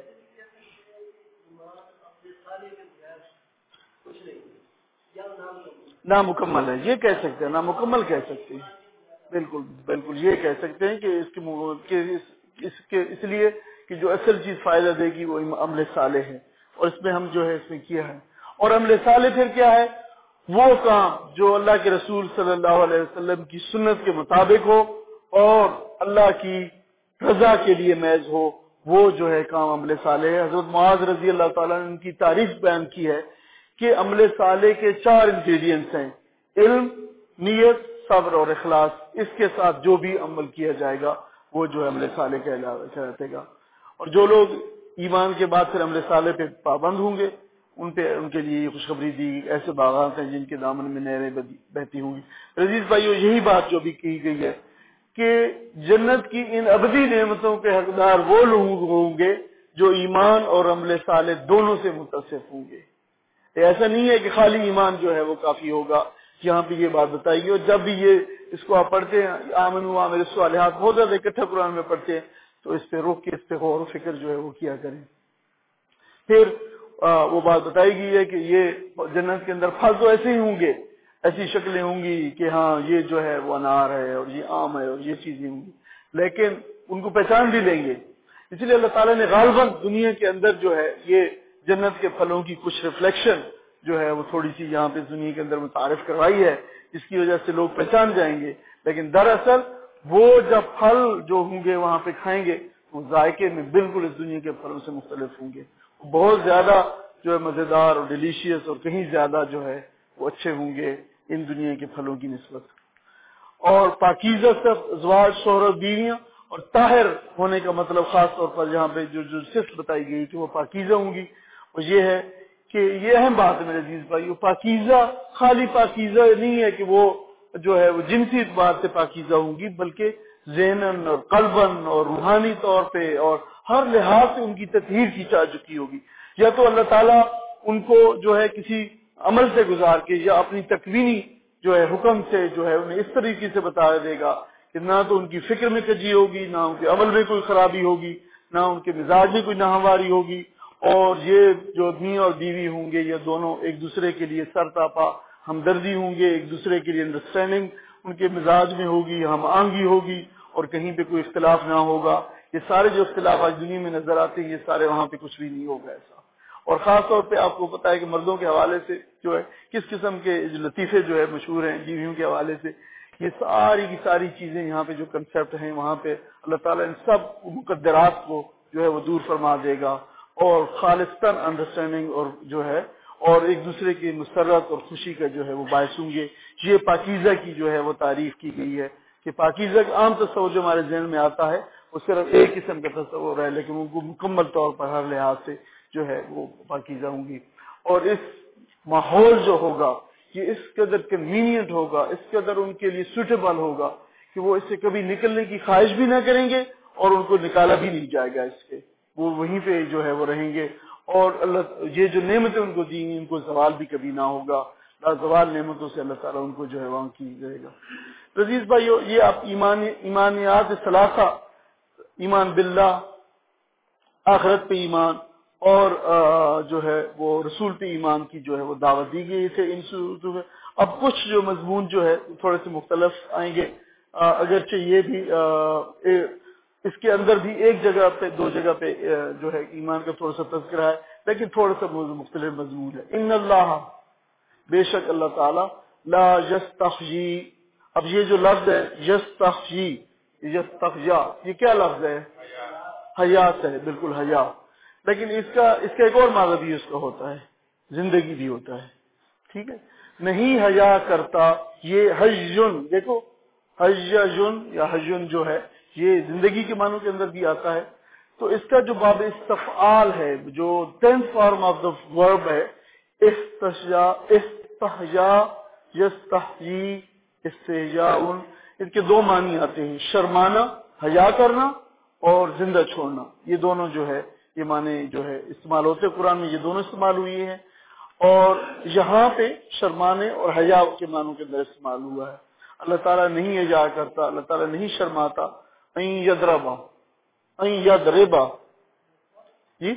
نامکمل ہے یہ کہہ سکتے ہیں، نامکمل کہہ سکتے ہیں، بالکل بالکل یہ کہہ سکتے ہیں کہ اس لیے کہ جو اصل چیز فائدہ دے گی وہ عمل صالح ہے، اور اس میں ہم جو ہے اس میں کیا ہے. اور عمل صالح پھر کیا ہے؟ وہ کام جو اللہ کے رسول صلی اللہ علیہ وسلم کی سنت کے مطابق ہو اور اللہ کی رضا کے لیے محض ہو، وہ جو ہے کام عمل صالح ہے. حضرت معاذ رضی اللہ تعالیٰ نے ان کی تعریف بیان کی ہے کہ عمل صالح کے 4 انگریڈینٹس ہیں: علم، نیت، صبر اور اخلاص. اس کے ساتھ جو بھی عمل کیا جائے گا وہ جو ہے عمل صالح کہلاتے گا. اور جو لوگ ایمان کے بعد پھر عمل صالح پہ پابند ہوں گے ان کے لیے یہ خوشخبری دی، ایسے باغات ہیں جن کے دامن میں نہریں بہتی ہوں گی. عزیز بھائیو، یہی بات جو بھی کی گئی ہے کہ جنت کی ان ابدی نعمتوں کے حقدار وہ لوگ ہوں گے جو ایمان اور عمل صالح دونوں سے متصف ہوں گے. ایسا نہیں ہے کہ خالی ایمان جو ہے وہ کافی ہوگا. یہاں پہ یہ بات بتائی گئی، اور جب بھی یہ اس کو آپ پڑھتے ہیں آمنوا وعملوا الصالحات بہت زیادہ اکٹھا قرآن میں پڑھتے ہیں تو اس پہ روک کے اس پہ غور و فکر جو ہے وہ کیا کریں. پھر وہ بات بتائی گئی ہے کہ یہ جنت کے اندر پھل تو ایسے ہی ہوں گے، ایسی شکلیں ہوں گی کہ ہاں یہ جو ہے وہ انار ہے اور یہ آم ہے اور یہ چیزیں ہوں گی، لیکن ان کو پہچان بھی لیں گے. اس لیے اللہ تعالیٰ نے غالباً دنیا کے اندر جو ہے یہ جنت کے پھلوں کی کچھ ریفلیکشن جو ہے وہ تھوڑی سی یہاں پہ دنیا کے اندر متعارف کروائی ہے، جس کی وجہ سے لوگ پہچان جائیں گے. لیکن دراصل وہ جب پھل جو ہوں گے وہاں پہ کھائیں گے وہ ذائقے میں بالکل اس دنیا کے پھلوں سے مختلف ہوں گے، بہت زیادہ جو ہے مزیدار اور ڈیلیشیس اور کہیں زیادہ جو ہے وہ اچھے ہوں گے ان دنیا کے پھلوں کی نسبت. اور پاکیزہ سب ازواج شوہر اور بیویاں، اور طاہر ہونے کا مطلب خاص طور پر جہاں پہ جو صفت بتائی گئی کہ وہ پاکیزہ ہوں گی، اور یہ ہے کہ یہ اہم بات ہے میرے عزیز بھائی. پاکیزہ خالی پاکیزہ نہیں ہے کہ وہ جو ہے وہ جنسی اعتبار سے پاکیزہ ہوں گی، بلکہ ذہناً اور قلباً اور روحانی طور پہ اور ہر لحاظ سے ان کی تطہیر کی جا چکی ہوگی. یا تو اللہ تعالیٰ ان کو جو ہے کسی عمل سے گزار کے یا اپنی تکوینی جو ہے حکم سے جو ہے انہیں اس طریقے سے بتا دے گا کہ نہ تو ان کی فکر میں کجی ہوگی، نہ ان کے عمل میں کوئی خرابی ہوگی، نہ ان کے مزاج میں کوئی ناہمواری ہوگی، اور یہ جو میاں اور بیوی ہوں گے یہ دونوں ایک دوسرے کے لیے سرتاپا ہمدردی ہوں گے، ایک دوسرے کے لیے انڈرسٹینڈنگ ان کے مزاج میں ہوگی، ہم آہنگی ہوگی، اور کہیں پہ کوئی اختلاف نہ ہوگا. یہ سارے جو اختلاف آج دنیا میں نظر آتے ہیں یہ سارے وہاں پہ کچھ بھی نہیں ہوگا ایسا. اور خاص طور پہ آپ کو پتا ہے کہ مردوں کے حوالے سے جو ہے کس قسم کے لطیفے جو ہے مشہور ہیں بیویوں کے حوالے سے. یہ ساری کی ساری چیزیں یہاں پہ جو کنسپٹ ہیں وہاں پہ اللہ تعالیٰ ان سب مقدرات کو جو ہے وہ دور فرما دے گا، اور خالصتاً انڈرسٹینڈنگ اور جو ہے اور ایک دوسرے کی مسرت اور خوشی کا جو ہے وہ باعث ہوں گے. یہ پاکیزہ کی جو ہے وہ تعریف کی گئی ہے کہ پاکیزہ کا عام تصور جو ہمارے ذہن میں آتا ہے وہ صرف ایک قسم کا تصور ہے، لیکن ان کو مکمل طور پر ہر لحاظ سے جو ہے وہ پاکیزہ ہوں گی. اور اس ماحول جو ہوگا یہ اس قدر کنوینئنٹ ہوگا، اس قدر ان کے لیے سوٹیبل ہوگا کہ وہ اس سے کبھی نکلنے کی خواہش بھی نہ کریں گے اور ان کو نکالا بھی نہیں جائے گا اس کے، وہ وہیں پہ جو ہے وہ رہیں گے. اور اللہ یہ جو نعمتیں ان کو دی ان کو زوال بھی کبھی نہ ہوگا، زوال نعمتوں سے اللہ تعالیٰ ان کو جو ہے وہاں کی جائے گا. عزیز بھائیو، یہ آپ ایمانیات ثلاثہ، ایمان باللہ، آخرت پہ ایمان، اور جو ہے وہ رسول پہ ایمان کی جو ہے وہ دعوت دی گئی تھے ان صورتوں میں. اب کچھ جو مضمون جو ہے تھوڑے سے مختلف آئیں گے، اگرچہ یہ بھی اس کے اندر بھی ایک جگہ پہ دو جگہ پہ جو ہے ایمان کا تھوڑا سا تذکرہ ہے، لیکن تھوڑا سا مختلف مضمون ہے. ان اللہ، بے شک اللہ تعالیٰ، لا یستخجی. اب یہ جو لفظ ہے یستخجی، یستخجا، یہ کیا لفظ ہے؟ حیا سے ہے، بالکل حیا. لیکن اس کا ایک اور معنی بھی اس کا ہوتا ہے، زندگی بھی ہوتا ہے. ٹھیک ہے، نہیں حیا کرتا. یہ حجن، دیکھو حجن یا حجن جو ہے یہ زندگی کے معنوں کے اندر بھی آتا ہے. تو اس کا جو باب استفعال ہے، جو 10th فارم آف دا ورب ہے، استحجا یستحیی استحیاء، اس کے دو معنی آتے ہیں، شرمانا حیا کرنا اور زندہ چھوڑنا، یہ دونوں جو ہے یہ معنی جو ہے استعمال ہوتے قرآن میں، یہ دونوں استعمال ہوئی ہیں، اور یہاں پہ شرمانے اور حیا کے معنوں کے اندر استعمال ہوا ہے۔ اللہ تعالیٰ نہیں حیا کرتا، اللہ تعالیٰ نہیں شرماتا۔ این یضربا، این یضربا، جی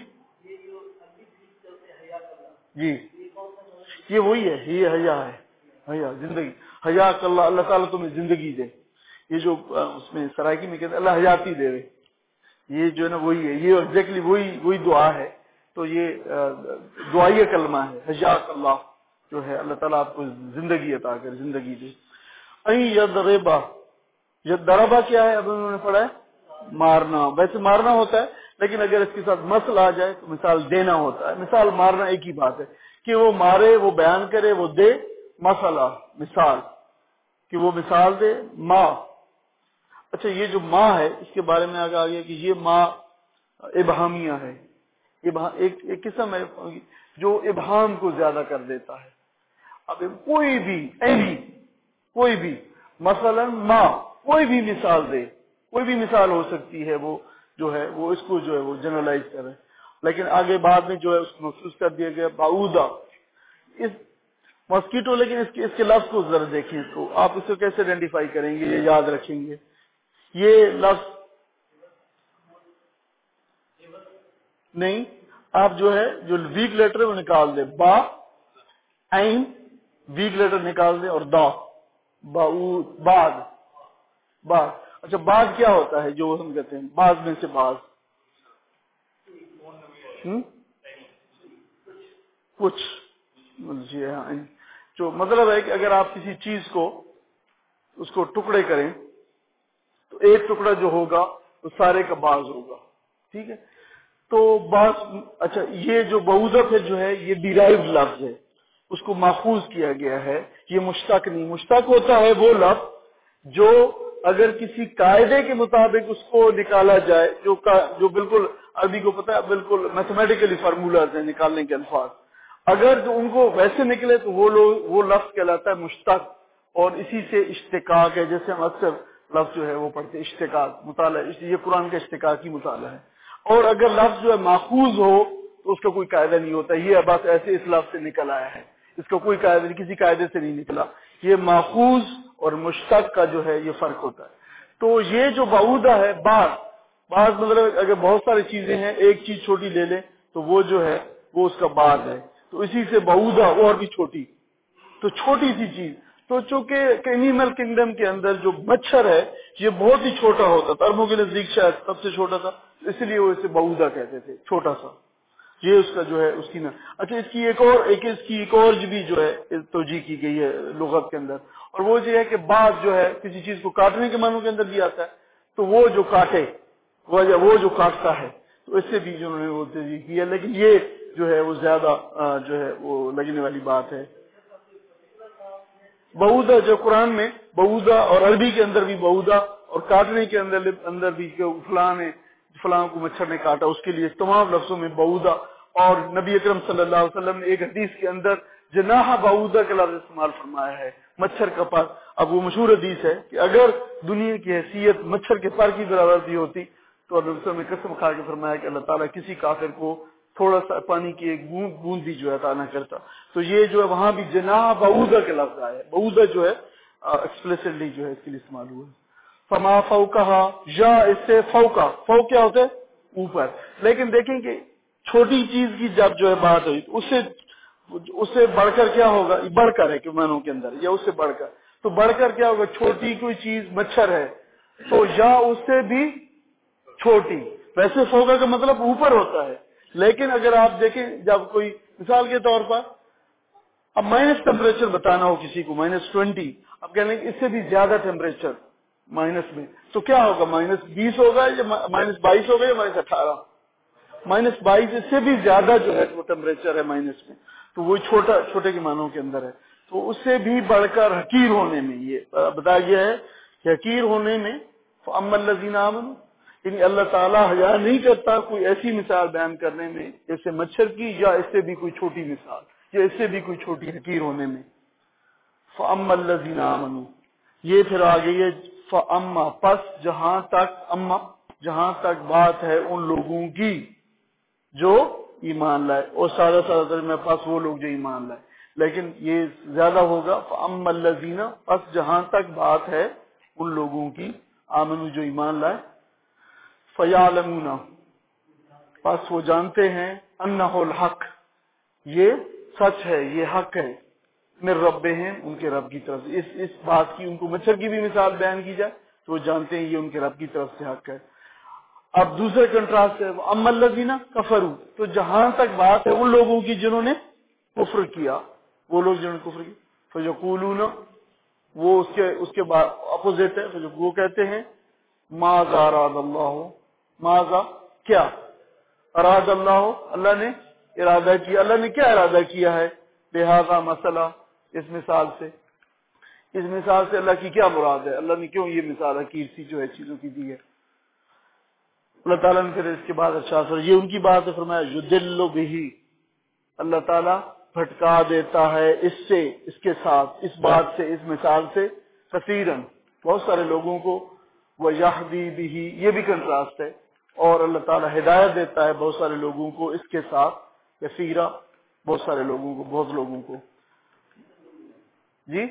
جی یہ وہی ہے، یہ حیا ہے، حیا زندگی، حیا اللہ، اللہ تعالیٰ تمہیں زندگی دے، یہ جو اس میں سرائکی میں کہتے ہیں اللہ حیاتی دے رہے، یہ جو ہے نا وہی ہے، یہ ایگزیکٹلی وہی دعا ہے، تو یہ دعائیہ کلمہ ہے، حیاک اللہ جو ہے اللہ تعالیٰ آپ کو زندگی عطا کر، زندگی دے۔ این یضربا، ضربا کیا ہے، اب انہوں نے پڑھا ہے مارنا، ویسے مارنا ہوتا ہے لیکن اگر اس کے ساتھ مثل آ جائے تو مثال دینا ہوتا ہے، مثال مارنا ایک ہی بات ہے کہ وہ مارے، وہ بیان کرے، وہ دے، مسئلہ مثال کہ وہ مثال دے، ماں۔ اچھا یہ جو ماں ہے اس کے بارے میں آگے گیا کہ یہ ماں ابہامیہ ہے، ایک قسم ہے جو ابہام کو زیادہ کر دیتا ہے۔ اب کوئی بھی مثلا ماں کوئی بھی مثال دے، کوئی بھی مثال ہو سکتی ہے، وہ جو ہے وہ اس کو جو ہے وہ جنرلائز کرے، لیکن آگے بعد میں جو ہے اس کو مخصوص کر دیا گیا بعوضہ، اس ماسکیٹو، لیکن اس کے لفظ کو ذرا دیکھیں، اس کو آپ اس کو کیسے آئیڈینٹیفائی کریں گے، یہ یاد رکھیں گے، یہ لفظ نہیں، آپ جو ہے جو ویک لیٹر ہے وہ نکال دیں، با، عین، ویک لیٹر نکال دیں اور دا، بعد، اچھا بعد کیا ہوتا ہے جو ہم کہتے ہیں بعض میں سے بعض، کچھ، جی ہاں، جو مطلب ہے کہ اگر آپ کسی چیز کو اس کو ٹکڑے کریں تو ایک ٹکڑا جو ہوگا وہ سارے کا بعض ہوگا، ٹھیک ہے، تو بعض، اچھا یہ جو بعوضہ پھر جو ہے یہ ڈیرائیوڈ لفظ ہے، اس کو ماخوذ کیا گیا ہے، یہ مشتق نہیں، مشتق ہوتا ہے وہ لفظ جو اگر کسی قاعدے کے مطابق اس کو نکالا جائے، جو بالکل عربی کو پتہ ہے بالکل میتھمیٹیکلی فارمولاز ہیں نکالنے کے الفاظ، اگر جو ان کو ویسے نکلے تو وہ لفظ کہلاتا ہے مشتق، اور اسی سے اشتقاق ہے، جیسے ہم اکثر لفظ جو ہے وہ پڑھتے ہیں اشتقاق، مطالعہ، یہ قرآن کا اشتقاقی مطالعہ ہے، اور اگر لفظ جو ہے ماخوذ ہو تو اس کا کوئی قاعدہ نہیں ہوتا، یہ بات ایسے اس لفظ سے نکل آیا ہے، اس کا کوئی قاعدہ نہیں، کسی قاعدے سے نہیں نکلا، یہ ماخوذ اور مشتق کا جو ہے یہ فرق ہوتا ہے۔ تو یہ جو بعوضہ ہے، بعض مطلب اگر بہت ساری چیزیں ہیں، ایک چیز چھوٹی لے لیں تو وہ جو ہے وہ اس کا بعض ہے، تو اسی سے بعوضہ اور بھی چھوٹی، تو چھوٹی سی چیز، تو چونکہ اینیمل کنگڈم کے اندر جو مچھر ہے یہ بہت ہی چھوٹا ہوتا تھا، اربوں کے نزدیک شاید سب سے چھوٹا تھا، اس لیے وہ اسے بعوضہ کہتے تھے، چھوٹا سا، یہ اس کا جو ہے اس کی نا۔ اچھا اس کی ایک اور بھی جو ہے توجیہ کی گئی ہے لغت کے اندر، اور وہ یہ ہے کہ بعض جو ہے کسی چیز کو کاٹنے کے معنوں کے اندر بھی آتا ہے، تو وہ جو کاٹے، وہ جو کاٹتا ہے، تو اس سے بھی جو انہوں نے وہ توجیہ کی ہے، لیکن یہ جو ہے وہ زیادہ جو ہے وہ لگنے والی بات ہے۔ بعوضہ جو قرآن میں بعوضہ، اور عربی کے اندر بھی بعوضہ، اور کاٹنے کے اندر بھی کہ فلاں کو مچھر نے کاٹا، اس کے لیے تمام لفظوں میں بعوضہ، اور نبی اکرم صلی اللہ علیہ وسلم نے ایک حدیث کے اندر جناح بعوضہ کا لفظ استعمال فرمایا ہے، مچھر کا پر۔ اب وہ مشہور حدیث ہے کہ اگر دنیا کی حیثیت مچھر کے پر کی برابر بھی ہوتی تو اللہ رسول نے قسم کھا کے فرمایا کہ اللہ تعالیٰ کسی کافر کو تھوڑا سا پانی کی ایک بوند بھی جو ہے عطا نہ کرتا۔ تو یہ جو ہے وہاں بھی جناح بعوضہ کے لفظ آیا ہے، بعوضہ جو ہے ایکسپلیسٹلی جو ہے اس کے لیے استعمال ہوا ہے۔ فما فوقہا، یا اس سے فوقہ، فوق کیا ہوتا ہے اوپر، لیکن دیکھیں کہ چھوٹی چیز کی جب جو ہے بات ہوئی تو اس سے بڑھ کر کیا ہوگا، بڑھ کر ہے کہ معنوں کے اندر، یا اس سے بڑھ کر، تو بڑھ کر کیا ہوگا، چھوٹی کوئی چیز مچھر ہے تو یا اس سے بھی چھوٹی، ویسے فوقہ کا مطلب اوپر ہوتا ہے، لیکن اگر آپ دیکھیں جب کوئی مثال کے طور پر اب مائنس ٹیمپریچر بتانا ہو کسی کو -20، اب کہنے اس سے بھی زیادہ ٹیمپریچر مائنس میں، تو کیا ہوگا، -20 ہوگا یا -22 ہوگا یا -18، -22 اس سے بھی زیادہ جو ہے وہ ٹیمپریچر ہے مائنس میں، تو وہ چھوٹے کے معنوں کے اندر ہے، تو اس سے بھی بڑھ کر حقیر ہونے میں یہ بتایا گیا ہے کہ حقیر ہونے میں فَأَمَّا الَّذِينَ آمَنُوا، یعنی اللہ تعالیٰ حیا نہیں کرتا کوئی ایسی مثال بیان کرنے میں جیسے مچھر کی، یا اس سے بھی کوئی چھوٹی مثال، یا اس سے بھی کوئی چھوٹی حقیر ہونے میں۔ فَأَمَّا الَّذِينَ آمَنُوا، یہ پھر آگے یہ فَأَمَّا، پس جہاں تک بات ہے ان لوگوں کی جو ایمان لائے، اور سادہ ترجمہ پس وہ لوگ جو ایمان لائے، لیکن یہ زیادہ ہوگا فَأَمَّا الَّذِينَ، پس جہاں تک بات ہے ان لوگوں کی آمنوا جو ایمان لائے، فَيَعْلَمُونَ، پس وہ جانتے ہیں أَنَّهُ الْحَقُّ، یہ سچ ہے، یہ حق ہے، من ربہم، ان کے رب کی طرف سے۔ اس بات کی ان کو مچھر کی بھی مثال بیان کی جائے تو وہ جانتے ہیں یہ ان کے رب کی طرف سے حق ہے۔ اب دوسرے کنٹراسٹ ہے اما الذین کفروا، تو جہاں تک بات ہے ان لوگوں کی جنہوں نے کفر کیا، وہ لوگ جنہوں نے کفر کیا، فیقولون، وہ اس کے بعد اپوزٹ ہے، وہ کہتے ہیں ماذا اراد اللہ، ماذا کیا، اراد اللہ، اللہ نے ارادہ کیا، اللہ نے کیا ارادہ کیا ہے، لہذا مسئلہ، اس مثال سے اللہ کی کیا مراد ہے، اللہ نے کیوں یہ مثال حقیر سی جو ہے چیزوں کی دی ہے۔ اللہ تعالیٰ نے پھر اس کے بعد اچھا سر یہ ان کی بات ہے، فرمایا یضل بہ، اللہ تعالیٰ بھٹکا دیتا ہے اس سے، اس کے ساتھ، اس بات سے، اس مثال سے، کثیرن، بہت سارے لوگوں کو، ویہدی بہ، یہ بھی کنٹراسٹ ہے، اور اللہ تعالیٰ ہدایت دیتا ہے بہت سارے لوگوں کو اس کے ساتھ، کثیرا، بہت سارے لوگوں کو، بہت لوگوں کو۔ جی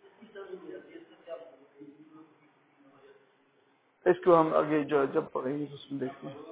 اس کو ہم آگے جو جب پڑھیں گے اس میں دیکھتے ہیں۔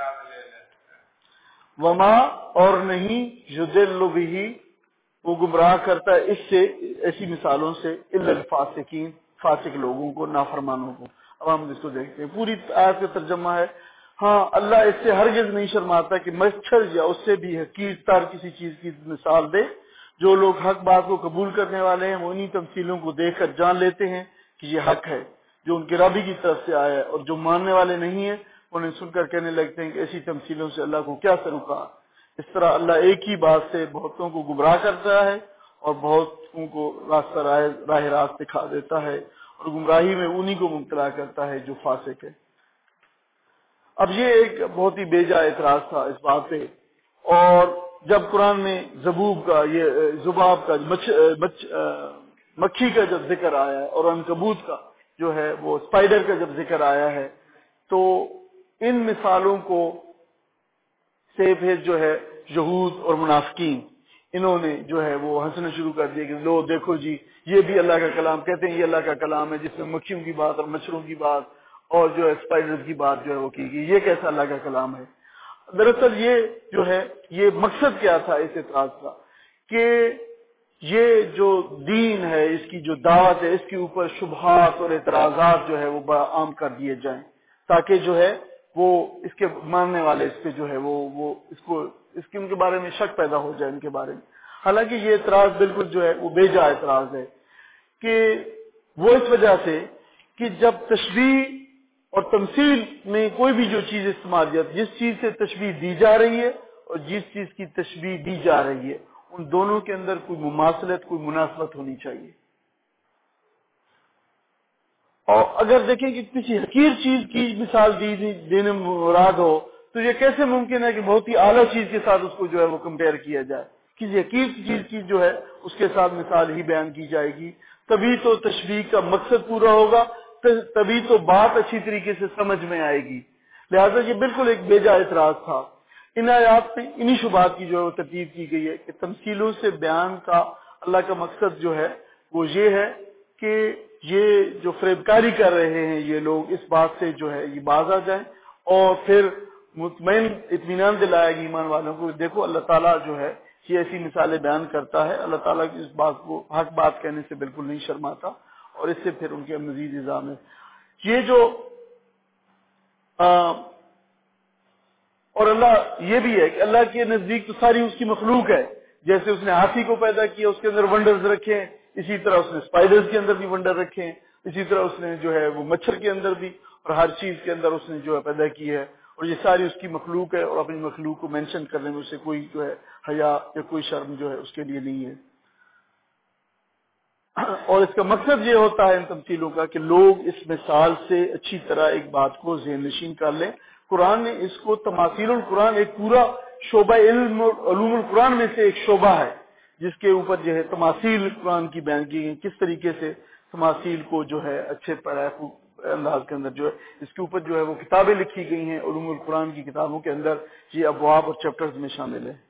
وما، اور نہیں، یضل بہ، وہ گمراہ کرتا ہے اس سے، ایسی مثالوں سے، الا الفاسقین، فاسق لوگوں کو، نافرمانوں کو۔ اب ہم اس کو دیکھتے ہیں، پوری آیت کا ترجمہ ہے، ہاں اللہ اس سے ہرگز نہیں شرماتا کہ مچھر یا اس سے بھی حقیر تر کسی چیز کی مثال دے۔ جو لوگ حق بات کو قبول کرنے والے ہیں وہ انہی تمثیلوں کو دیکھ کر جان لیتے ہیں کہ یہ حق ہے جو ان کے ربی کی طرف سے آیا ہے، اور جو ماننے والے نہیں ہیں انہیں سن کر کہنے لگتے ہیں کہ ایسی تمثیلوں سے اللہ کو کیا سروکار۔ اس طرح اللہ ایک ہی بات سے بہتوں کو گمراہ کرتا ہے اور بہتوں کو راہ راست دکھا دیتا ہے، اور گمراہی میں انہی کو مبتلا کرتا ہے جو فاسق ہے۔ اب یہ ایک بہت ہی بے جا اعتراض تھا اس بات پہ، اور جب قرآن میں زبوب کا، یہ ذباب کا، مکھی کا جب ذکر آیا ہے، اور عنکبوت کا جو ہے وہ اسپائڈر کا جب ذکر آیا ہے، تو ان مثالوں کو سے پھر جو ہے یہود اور منافقین، انہوں نے جو ہے وہ ہنسنا شروع کر دیا کہ لو دیکھو جی یہ بھی اللہ کا کلام، کہتے ہیں یہ اللہ کا کلام ہے جس میں مکھیوں کی بات اور مچھروں کی بات اور جو ہے اسپائڈر کی بات جو ہے وہ کی گئی، یہ کیسا اللہ کا کلام ہے۔ دراصل یہ جو ہے یہ مقصد کیا تھا اس اعتراض کا، کہ یہ جو دین ہے، اس کی جو دعوت ہے، اس کے اوپر شبہات اور اعتراضات جو ہے وہ عام کر دیے جائیں، تاکہ جو ہے وہ اس کے ماننے والے اس پہ جو ہے وہ اس کے ان کے بارے میں شک پیدا ہو جائے ان کے بارے میں۔ حالانکہ یہ اعتراض بالکل جو ہے وہ بے جا اعتراض ہے، کہ وہ اس وجہ سے کہ جب تشبیہ اور تمثیل میں کوئی بھی جو چیز استعمال جاتی، جس چیز سے تشبیہ دی جا رہی ہے اور جس چیز کی تشبیہ دی جا رہی ہے، ان دونوں کے اندر کوئی مماثلت، کوئی مناسبت ہونی چاہیے۔ اور اگر دیکھیں کہ کسی حقیر چیز کی مثال دینے میں مراد ہو تو یہ کیسے ممکن ہے کہ بہت ہی اعلیٰ چیز کے ساتھ اس کو جو ہے وہ کمپیئر کیا جائے، کسی حقیر چیز کی جو ہے اس کے ساتھ مثال ہی بیان کی جائے گی، تبھی تو تشبیہ کا مقصد پورا ہوگا، تبھی تو بات اچھی طریقے سے سمجھ میں آئے گی۔ لہذا یہ بالکل ایک بے جا اعتراض تھا۔ ان آیات میں انہی شبہات کی جو ہے وہ ترتیب کی گئی ہے کہ تمثیلوں سے بیان کا اللہ کا مقصد جو ہے وہ یہ ہے کہ یہ جو فریبکاری کر رہے ہیں یہ لوگ اس بات سے جو ہے یہ باز آ جائیں، اور پھر مطمئن اطمینان دلایا گیا ایمان والوں کو، دیکھو اللہ تعالیٰ جو ہے یہ ایسی مثالیں بیان کرتا ہے، اللہ تعالیٰ کی اس بات کو حق بات کہنے سے بالکل نہیں شرماتا، اور اس سے پھر ان کے مزید الزام ہے۔ یہ جو اور اللہ یہ بھی ہے کہ اللہ کے نزدیک تو ساری اس کی مخلوق ہے، جیسے اس نے ہاتھی کو پیدا کیا اس کے اندر ونڈرز رکھے ہیں، اسی طرح اس نے اسپائڈرز کے اندر بھی ونڈر رکھے ہیں، اسی طرح اس نے جو ہے وہ مچھر کے اندر بھی، اور ہر چیز کے اندر اس نے جو ہے پیدا کی ہے، اور یہ ساری اس کی مخلوق ہے، اور اپنی مخلوق کو مینشن کرنے میں اسے کوئی جو ہے حیا یا کوئی شرم جو ہے اس کے لیے نہیں ہے۔ اور اس کا مقصد یہ ہوتا ہے ان تمثیلوں کا کہ لوگ اس مثال سے اچھی طرح ایک بات کو ذہن نشین کر لیں۔ قرآن نے اس کو تماثیل القرآن ایک پورا شعبہ علم اور علوم القرآن میں سے ایک شعبہ ہے، جس کے اوپر جو ہے تماثیل قرآن کی بیان کی گئی، کس طریقے سے تماثیل کو جو ہے اچھے انداز کے اندر جو ہے اس کے اوپر جو ہے وہ کتابیں لکھی گئی ہیں، علوم القرآن کی کتابوں کے اندر یہ ابواب اور چیپٹرز میں شامل ہے۔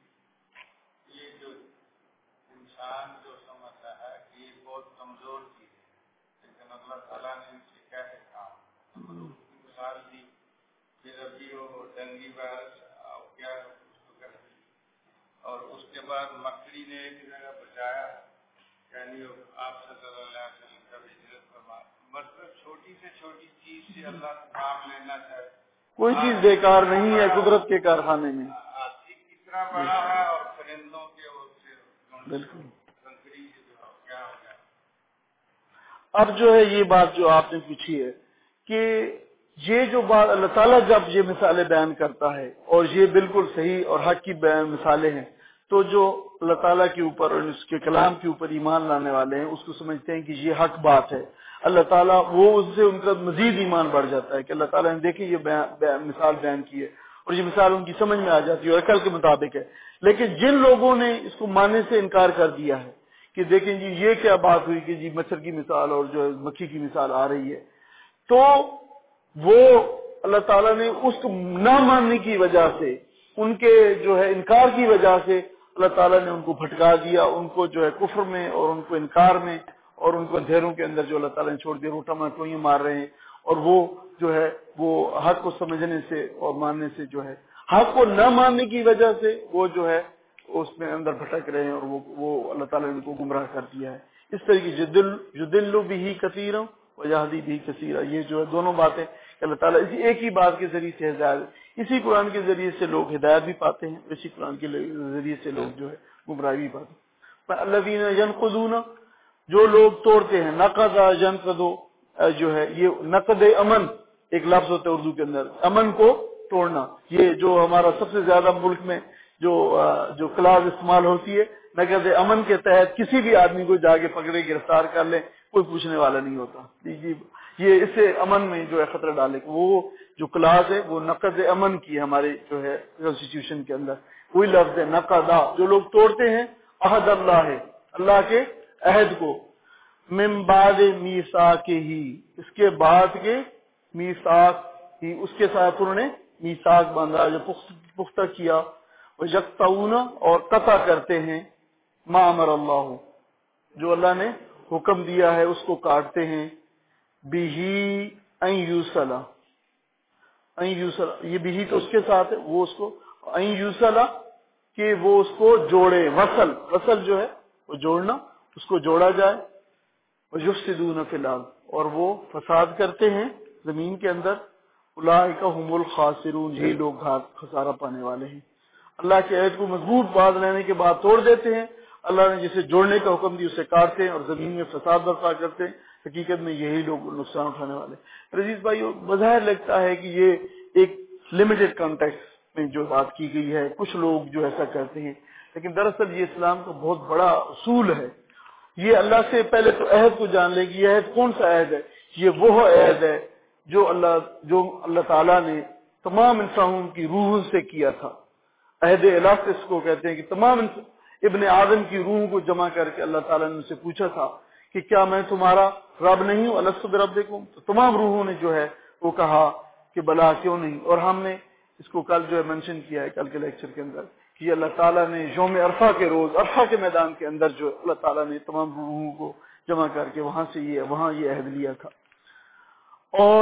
اور اس کے بعد مکڑی نے ایک جگہ بچایا، یعنی آپ صلی اللہ علیہ وسلم کا ہجرت فرمایا۔ مطلب چھوٹی سے چھوٹی چیز سے اللہ سے کام لینا چاہے، کوئی چیز بیکار نہیں ہے قدرت کے کارخانے میں، ہاتھی کتنا بڑا ہے اور پرندوں کے بالکل۔ کنکری سے جو کیا ہو گیا۔ اب جو ہے یہ بات جو آپ نے پوچھی ہے کہ یہ جو بات اللہ تعالیٰ جب یہ مثالیں بیان کرتا ہے اور یہ بالکل صحیح اور حق کی مثالیں ہیں، تو جو اللہ تعالیٰ کے اوپر اور اس کے کلام کے اوپر ایمان لانے والے ہیں اس کو سمجھتے ہیں کہ یہ حق بات ہے۔ اللہ تعالیٰ وہ اس سے ان کا مزید ایمان بڑھ جاتا ہے کہ اللہ تعالیٰ نے دیکھیں یہ مثال بیان کی ہے اور یہ مثال ان کی سمجھ میں آ جاتی ہے اور عقل کے مطابق ہے۔ لیکن جن لوگوں نے اس کو ماننے سے انکار کر دیا ہے کہ دیکھیں جی یہ کیا بات ہوئی کہ جی مچھر کی مثال اور جو ہے مکھی کی مثال آ رہی ہے، تو وہ اللہ تعالیٰ نے اس کو نہ ماننے کی وجہ سے، ان کے جو ہے انکار کی وجہ سے اللہ تعالیٰ نے ان کو بھٹکا دیا، ان کو جو ہے کفر میں اور ان کو انکار میں اور ان کو اندھیروں کے اندر جو اللہ تعالیٰ نے چھوڑ دیا، روٹا مٹوئیں مار رہے ہیں، اور وہ جو ہے وہ حق کو سمجھنے سے اور ماننے سے جو ہے حق کو نہ ماننے کی وجہ سے وہ جو ہے اس میں اندر بھٹک رہے ہیں اور وہ اللہ تعالیٰ نے ان کو گمراہ کر دیا ہے۔ اس طریقے جدل بھی کثیرا وجہدی بھی کثیرا، یہ جو ہے دونوں باتیں کہ اللہ تعالیٰ اسی ایک ہی بات کے ذریعے سے ہدایت، اسی قرآن کے ذریعے سے لوگ ہدایت بھی پاتے ہیں، اسی قرآن کے ذریعے سے لوگ جو ہے گمراہی بھی پاتے ہیں۔ الذین ینقضون، جو لوگ توڑتے ہیں، نقض ینقض جو ہے یہ نقد امن ایک لفظ ہوتا ہے اردو کے اندر، امن کو توڑنا، یہ جو ہمارا سب سے زیادہ ملک میں جو کلاس استعمال ہوتی ہے، نقد امن کے تحت کسی بھی آدمی کو جا کے پکڑے گرفتار کر لیں، کوئی پوچھنے والا نہیں ہوتا، یہ اس سے امن میں جو ہے خطرہ ڈالے، وہ جو کلاس ہے وہ نقد امن کی ہمارے جو ہے کانسٹیٹیوشن کے اندر وہی لفظ ہے نقدا، جو لوگ توڑتے ہیں عہد اللہ ہے، اللہ کے عہد کو، من بعد میثاقہ ہی، اس کے بعد کے میثاق ہی، اس کے ساتھ انہوں نے میثاق باندھا جو پختہ کیا، وَيَقْطَعُونَ اور قطع کرتے ہیں، ما امر اللہ، جو اللہ نے حکم دیا ہے اس کو کاٹتے ہیں، بِهِ أَن يُوصَلَ، یہ بھی تو اس کے ساتھ ہے، وہ اس کو ان یوصلہ کہ وہ اس کو جوڑے، وصل جو ہے وہ جوڑنا، اس کو جوڑا جائے، وَيُفْسِدُونَ فِي الْأَرْضِ اور وہ فساد کرتے ہیں زمین کے اندر، اولئک هم الخاسرون، یہی لوگ خسارہ پانے والے ہیں۔ اللہ کے عہد کو مضبوط باندھ لینے کے بعد توڑ دیتے ہیں، اللہ نے جسے جوڑنے کا حکم دیا اسے کاٹتے ہیں اور زمین میں فساد برپا کرتے ہیں، حقیقت میں یہی لوگ نقصان اٹھانے والے ہیں۔ عزیز بھائیو، بظاہر لگتا ہے کہ یہ ایک لمیٹڈ کانٹیکسٹ میں جو بات کی گئی ہے، کچھ لوگ جو ایسا کرتے ہیں، لیکن دراصل یہ اسلام کا بہت بڑا اصول ہے۔ یہ اللہ سے پہلے تو عہد کو جان لیں کہ یہ عہد کون سا عہد ہے، یہ وہ عہد ہے جو اللہ تعالیٰ نے تمام انسانوں کی روح سے کیا تھا۔ عہد الہ اس کو کہتے ہیں کہ تمام ابن آدم کی روح کو جمع کر کے اللہ تعالیٰ نے ان سے پوچھا تھا کہ کیا میں تمہارا رب نہیں ہوں، الست بربکم، تو تمام روحوں نے جو ہے وہ کہا کہ بلا کیوں نہیں، اور ہم نے اس کو کل جو ہے منشن کیا ہے کل کے لیکچر کے اندر کہ اللہ تعالیٰ نے یوم عرفہ کے روز عرفہ کے میدان کے اندر جو اللہ تعالیٰ نے تمام روحوں کو جمع کر کے وہاں یہ عہد لیا تھا۔ اور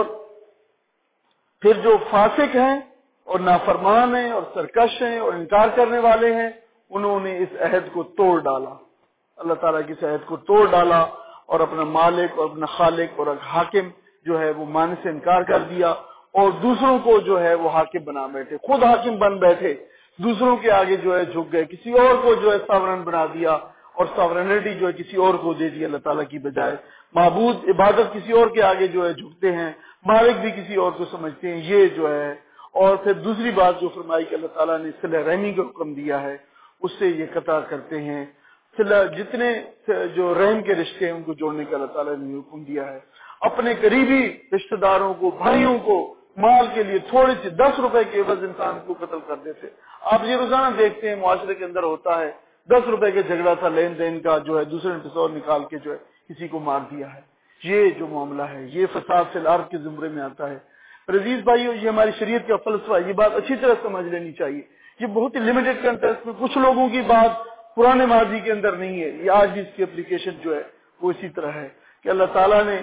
پھر جو فاسق ہیں اور نافرمان ہیں اور سرکش ہیں اور انکار کرنے والے ہیں، انہوں نے اس عہد کو توڑ ڈالا، اللہ تعالیٰ کی اس عہد کو توڑ ڈالا اور اپنا مالک اور اپنا خالق اور حاکم جو ہے وہ ماننے سے انکار کر دیا، اور دوسروں کو جو ہے وہ حاکم بنا بیٹھے، خود حاکم بن بیٹھے، دوسروں کے آگے جو ہے جھک گئے، کسی اور کو جو ہے ساورن بنا دیا اور ساورنٹی جو ہے کسی اور کو دے دی اللہ تعالیٰ کی بجائے، معبود عبادت کسی اور کے آگے جو ہے جھکتے ہیں، مالک بھی کسی اور کو سمجھتے ہیں، یہ جو ہے۔ اور پھر دوسری بات جو فرمائی کہ اللہ تعالیٰ نے صلہ رحمی کا حکم دیا ہے، اس سے یہ قطع کرتے ہیں، جتنے جو رحم کے رشتے ہیں ان کو جوڑنے کا اللہ تعالیٰ نے حکم دیا ہے، اپنے قریبی رشتہ داروں کو، بھائیوں کو مال کے لیے تھوڑے سے 10 روپے کے عوض انسان کو قتل کر دیتے۔ آپ یہ روزانہ دیکھتے ہیں معاشرے کے اندر ہوتا ہے، ₹10 کا جھگڑا تھا لین دین کا، جو ہے دوسرے نے پستول نکال کے جو ہے کسی کو مار دیا ہے. یہ جو معاملہ ہے یہ فساد فی الارض کے زمرے میں آتا ہے. عزیز بھائیو، یہ ہماری شریعت کا فلسفہ ہے، یہ بات اچھی طرح سمجھ لینی چاہیے. یہ بہت ہی لمیٹڈ کنٹیکسٹ میں کچھ لوگوں کی بات پرانے ماضی کے اندر نہیں ہے، یہ آج بھی اس کی اپلیکیشن جو ہے وہ اسی طرح ہے کہ اللہ تعالیٰ نے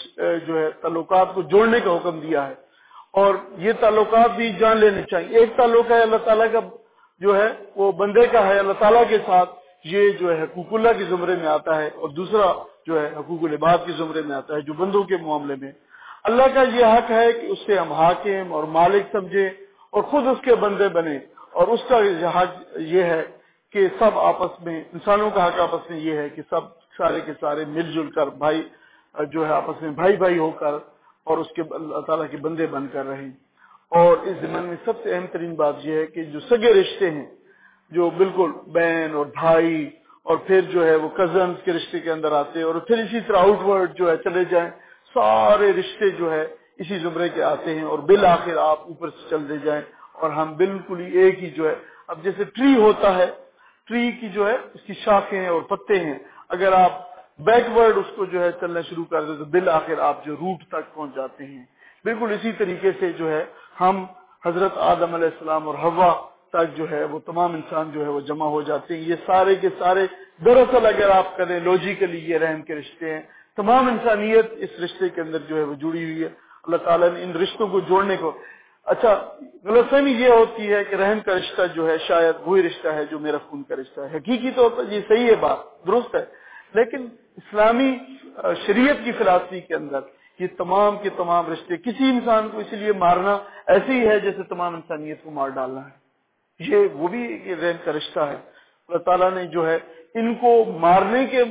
جو ہے تعلقات کو جوڑنے کا حکم دیا ہے، اور یہ تعلقات بھی جان لینے چاہیے. ایک تعلق ہے اللہ تعالیٰ کا جو ہے وہ بندے کا ہے اللہ تعالیٰ کے ساتھ، یہ جو ہے حقوق اللہ کے زمرے میں آتا ہے، اور دوسرا جو ہے حقوق العباد کے زمرے میں آتا ہے جو بندوں کے معاملے میں. اللہ کا یہ حق ہے کہ اس سے ہم حاکم اور مالک سمجھیں اور خود اس کے بندے بنے، اور اس کا حق یہ ہے کہ سب آپس میں، انسانوں کا حق آپس میں یہ ہے کہ سب سارے کے سارے مل جل کر بھائی جو ہے آپس میں بھائی بھائی ہو کر اور اس کے اللہ تعالیٰ کے بندے بن کر رہیں. اور اس زمین میں سب سے اہم ترین بات یہ ہے کہ جو سگے رشتے ہیں، جو بالکل بہن اور بھائی اور پھر جو ہے وہ کزنز کے رشتے کے اندر آتے ہیں، اور پھر اسی طرح آؤٹ ورڈ جو ہے چلے جائیں، سارے رشتے جو ہے اسی زمرے کے آتے ہیں، اور بالآخر آپ اوپر سے چل دے جائیں اور ہم بالکل ہی ایک ہی جو ہے، اب جیسے ٹری ہوتا ہے، ٹری کی جو ہے اس کی شاخیں اور پتے ہیں، اگر آپ بیکورڈ اس کو جو ہے چلنا شروع کر دیں تو بالآخر آپ جو روٹ تک پہنچ جاتے ہیں. بالکل اسی طریقے سے جو ہے ہم حضرت آدم علیہ السلام اور حوا تک جو ہے وہ تمام انسان جو ہے وہ جمع ہو جاتے ہیں. یہ سارے کے سارے دراصل اگر آپ کریں لوجیکلی یہ رحم کے رشتے ہیں، تمام انسانیت اس رشتے کے اندر جو ہے وہ جڑی ہوئی ہے. اللہ تعالیٰ نے ان رشتوں کو جوڑنے کو، اچھا غلط فہمی یہ ہوتی ہے کہ رحم کا رشتہ جو ہے شاید وہی رشتہ ہے جو میرا خون کا رشتہ ہے. حقیقی طور پر یہ صحیح ہے، بات درست ہے، لیکن اسلامی شریعت کی فلسفی کے اندر یہ تمام کے تمام رشتے، کسی انسان کو اسی لیے مارنا ایسے ہی ہے جیسے تمام انسانیت کو مار ڈالنا ہے. یہ وہ بھی رحم کا رشتہ ہے. اللہ تعالیٰ نے جو ہے ان کو مارنے کے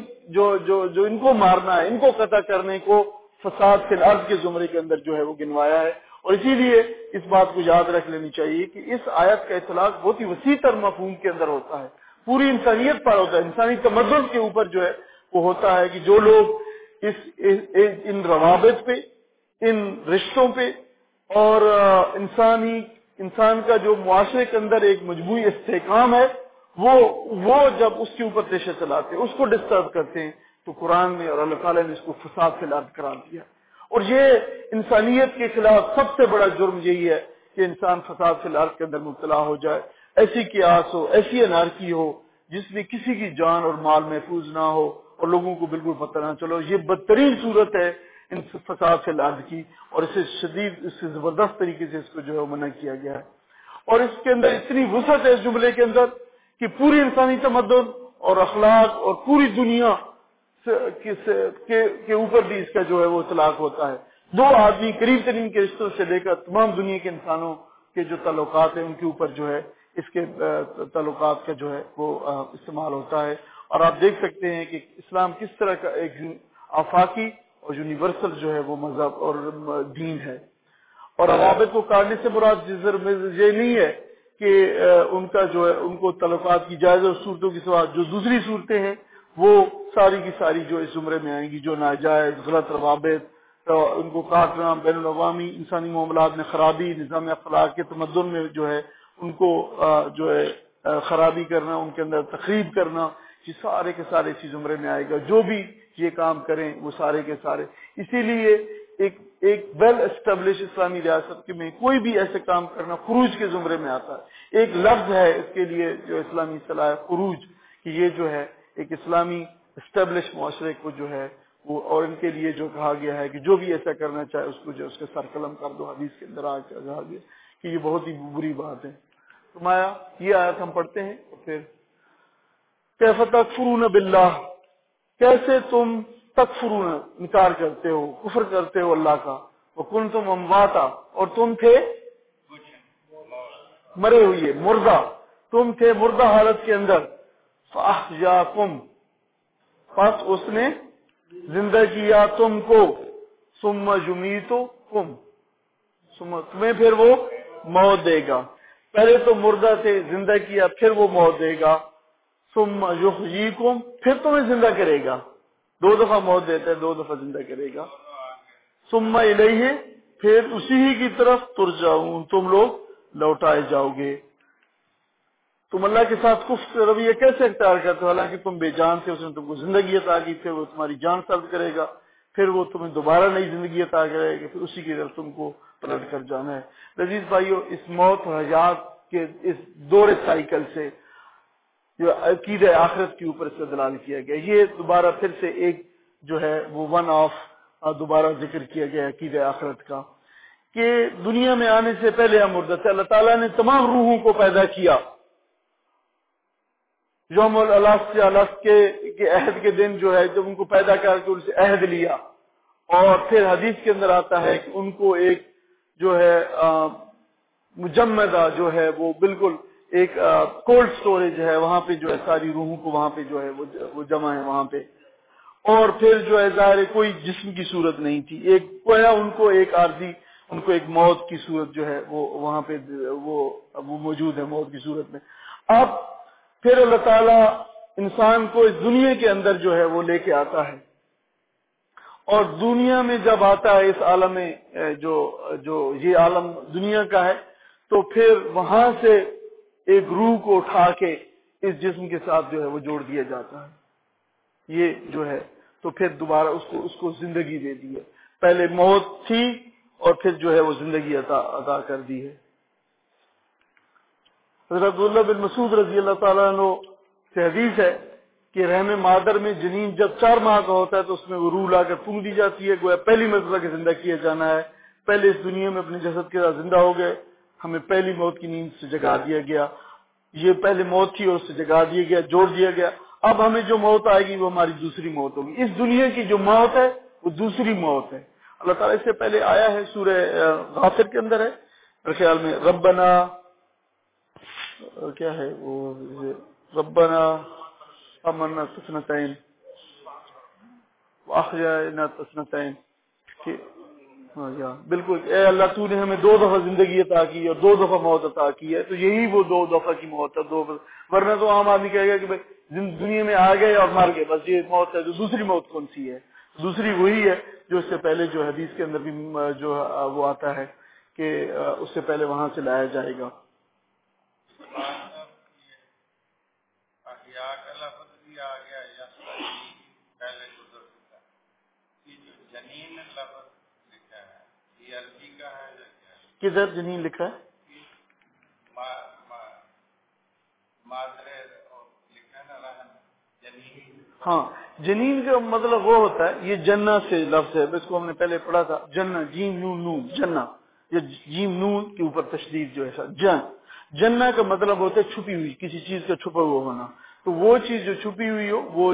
جو ان کو مارنا ہے، ان کو قطع کرنے کو فساد فی الارض کے زمرے کے اندر جو ہے وہ گنوایا ہے. اور اسی لیے اس بات کو یاد رکھ لینی چاہیے کہ اس آیت کا اطلاق بہت ہی وسیع تر مفہوم کے اندر ہوتا ہے، پوری انسانیت پر ہوتا ہے، انسانی تمدن کے اوپر جو ہے وہ ہوتا ہے کہ جو لوگ ان روابط پہ، ان رشتوں پہ اور انسان کا جو معاشرے کے اندر ایک مجموعی استحکام ہے، وہ جب اس کے اوپر تیشے چلاتے ہیں، اس کو ڈسٹرب کرتے ہیں، تو قرآن میں اور اللہ تعالیٰ نے اس کو فساد فی الارض قرار دیا. اور یہ انسانیت کے خلاف سب سے بڑا جرم یہی ہے کہ انسان فساد فی الارض کے اندر مبتلا ہو جائے، ایسی قیاس ہو، ایسی انارکی ہو جس میں کسی کی جان اور مال محفوظ نہ ہو اور لوگوں کو بالکل پتہ نہ چلو. یہ بدترین صورت ہے ان فساد فی الارض کی، اور اس سے زبردست طریقے سے اس کو جو ہے منع کیا گیا ہے. اور اس کے اندر اتنی وسعت ہے اس جملے کے اندر کہ پوری انسانی تمدن اور اخلاق اور پوری دنیا کے اوپر بھی اس کا جو ہے وہ اطلاق ہوتا ہے. دو آدمی قریب ترین کے رشتوں سے لے کر تمام دنیا کے انسانوں کے جو تعلقات ہیں ان کے اوپر جو ہے اس کے تعلقات کا جو ہے وہ استعمال ہوتا ہے. اور آپ دیکھ سکتے ہیں کہ اسلام کس طرح کا ایک آفاقی اور یونیورسل جو ہے وہ مذہب اور دین ہے. اور روابط کو کاٹنے سے مراد یہ نہیں ہے کہ ان کا جو ہے ان کو تعلقات کی جائز اور صورتوں کی سوا جو دوسری صورتیں ہیں وہ ساری کی ساری جو اس زمرے میں آئیں گی، جو ناجائز غلط روابط، ان کو کاٹنا، بین الاقوامی انسانی معاملات میں خرابی، نظام اخلاق کے تمدن میں جو ہے ان کو جو ہے خرابی کرنا، ان کے اندر تخریب کرنا، یہ سارے کے سارے اسی زمرے میں آئے گا. جو بھی یہ کام کریں وہ سارے کے سارے. اسی لیے ایک ویل اسٹیبلش اسلامی ریاست میں کوئی بھی ایسے کام کرنا خروج کے زمرے میں آتا ہے. ایک لفظ ہے اس کے لیے جو اسلامی اصطلاح ہے خروج، کہ یہ جو ہے ایک اسلامی اسٹیبلش معاشرے کو جو ہے وہ، اور ان کے لیے جو کہا گیا ہے کہ جو بھی ایسا کرنا چاہے اس کو جو اس کے سر قلم کر دو. حدیث کے اندر کہا گیا کہ یہ بہت ہی بری بات ہے. تمہارا یہ آیت ہم پڑھتے ہیں اور پھر کیف تکفرون باللہ، کیسے تم تکفرون انکار کرتے ہو، کفر کرتے ہو اللہ کا، وکنتم امواتا، اور تم تھے مرے ہوئے، مردہ، تم تھے مردہ حالت کے اندر. فاحیاکم، پس اس نے زندہ کیا تم کو، ثم یمیتکم، تمہیں پھر وہ موت دے گا. پہلے تو مردہ تھے، زندہ کیا، پھر وہ موت دے گا. ثم یحییکم، پھر تمہیں زندہ کرے گا. دو دفعہ موت دیتا ہے، دو دفعہ زندہ کرے گا. ثم الیہ، پھر اسی ہی کی طرف ترجعون، تم لوگ لوٹائے جاؤ گے. تم اللہ کے ساتھ کفر رویہ کیسے اختیار کرتے ہو؟ حالانکہ تم بے جان تھے، اس نے تم کو زندگی عطا کی، پھر وہ تمہاری جان سلب کرے گا، پھر وہ تمہیں دوبارہ نئی زندگی عطا کرے گا، پھر اسی کی طرف تم کو پلٹ کر جانا ہے۔ عزیز بھائیو، اس موت و حیات کے اس دور سائیکل سے جو عقید آخرت کے اوپر استدلال کیا گیا، یہ دوبارہ پھر سے ایک جو ہے وہ ون آف دوبارہ ذکر کیا گیا عقید آخرت کا، کہ دنیا میں آنے سے پہلے ہم مردہ تھے۔ اللہ تعالیٰ نے تمام روحوں کو پیدا کیا، یوم الالست کے عہد کے دن جو ہے جب ان کو پیدا کر کے ان سے عہد لیا، اور پھر حدیث کے اندر آتا ہے کہ ان کو ایک جو ہے مجمدہ جو ہے وہ بالکل ایک کولڈ سٹوریج ہے، وہاں پہ جو ہے ساری روحوں کو وہاں پہ جو ہے وہ جمع ہے وہاں پہ، اور پھر جو ہے ظاہر کوئی جسم کی صورت نہیں تھی، ایک گویا ان کو ایک عارضی، ان کو ایک موت کی صورت جو ہے وہ وہاں پہ وہ موجود ہے موت کی صورت میں۔ اب پھر اللہ تعالیٰ انسان کو اس دنیا کے اندر جو ہے وہ لے کے آتا ہے، اور دنیا میں جب آتا ہے اس عالم میں جو یہ عالم دنیا کا ہے، تو پھر وہاں سے ایک روح کو اٹھا کے اس جسم کے ساتھ جو ہے وہ جوڑ دیا جاتا ہے، یہ جو ہے تو پھر دوبارہ اس کو زندگی دے دی ہے، پہلے موت تھی اور پھر جو ہے وہ زندگی عطا کر دی ہے۔ حضرت عبداللہ بن مسعود رضی اللہ تعالیٰ عنہ سے حدیث ہے کہ رحم مادر میں جنین جب 4 ماہ کا ہوتا ہے تو اس میں وہ روح لا کر پھونک دی جاتی ہے، گویا پہلی مرتبہ کہ زندہ کیا جانا ہے، پہلے اس دنیا میں اپنے جسد کے ساتھ زندہ ہو گئے، ہمیں پہلی موت کی نیند سے جگا دیا گیا، یہ پہلے موت تھی اور اس سے جگا دیا گیا، جوڑ دیا گیا، اب ہمیں جو موت آئے گی وہ ہماری دوسری موت ہوگی، اس دنیا کی جو موت ہے وہ دوسری موت ہے۔ اللہ تعالیٰ اس سے پہلے آیا ہے سورہ غافر کے اندر ہے میرے خیال میں، ربنا کیا ہے وہ، ربنا امنا تسنتین واحیینا تسنتین، کہ بالکل اے اللہ تو نے ہمیں 2 دفعہ زندگی عطا کی اور 2 دفعہ موت عطا کی ہے، تو یہی وہ 2 دفعہ کی موت ہے، ورنہ تو عام آدمی کہے گا کہ بھائی دنیا میں آ گئے اور مر گئے، بس یہ موت ہے، جو دوسری موت کون سی ہے؟ دوسری وہی ہے جو اس سے پہلے جو حدیث کے اندر بھی جو وہ آتا ہے کہ اس سے پہلے وہاں سے لایا جائے گا۔ احیاء کا لفظ بھی آ گیا یا پہلے گزر چکا ہے، یہ جو جنین لفظ لکھا ہے یہ عربی کا ہے یا کیا ہے؟ کدھر جنین لکھا ہے؟ مادر لکھا ہے نا رحم جنین۔ ہاں، جنین کا مطلب وہ ہوتا ہے، یہ جنہ سے لفظ ہے، اس کو ہم نے پہلے پڑھا تھا، جنہ جیم نون نون جنہ، یہ جیم نون کے اوپر تشدید جو ہے جنہ کا مطلب ہوتا ہے چھپی ہوئی، کسی چیز کا چھپا ہوا ہونا، تو وہ چیز جو چھپی ہوئی ہو وہ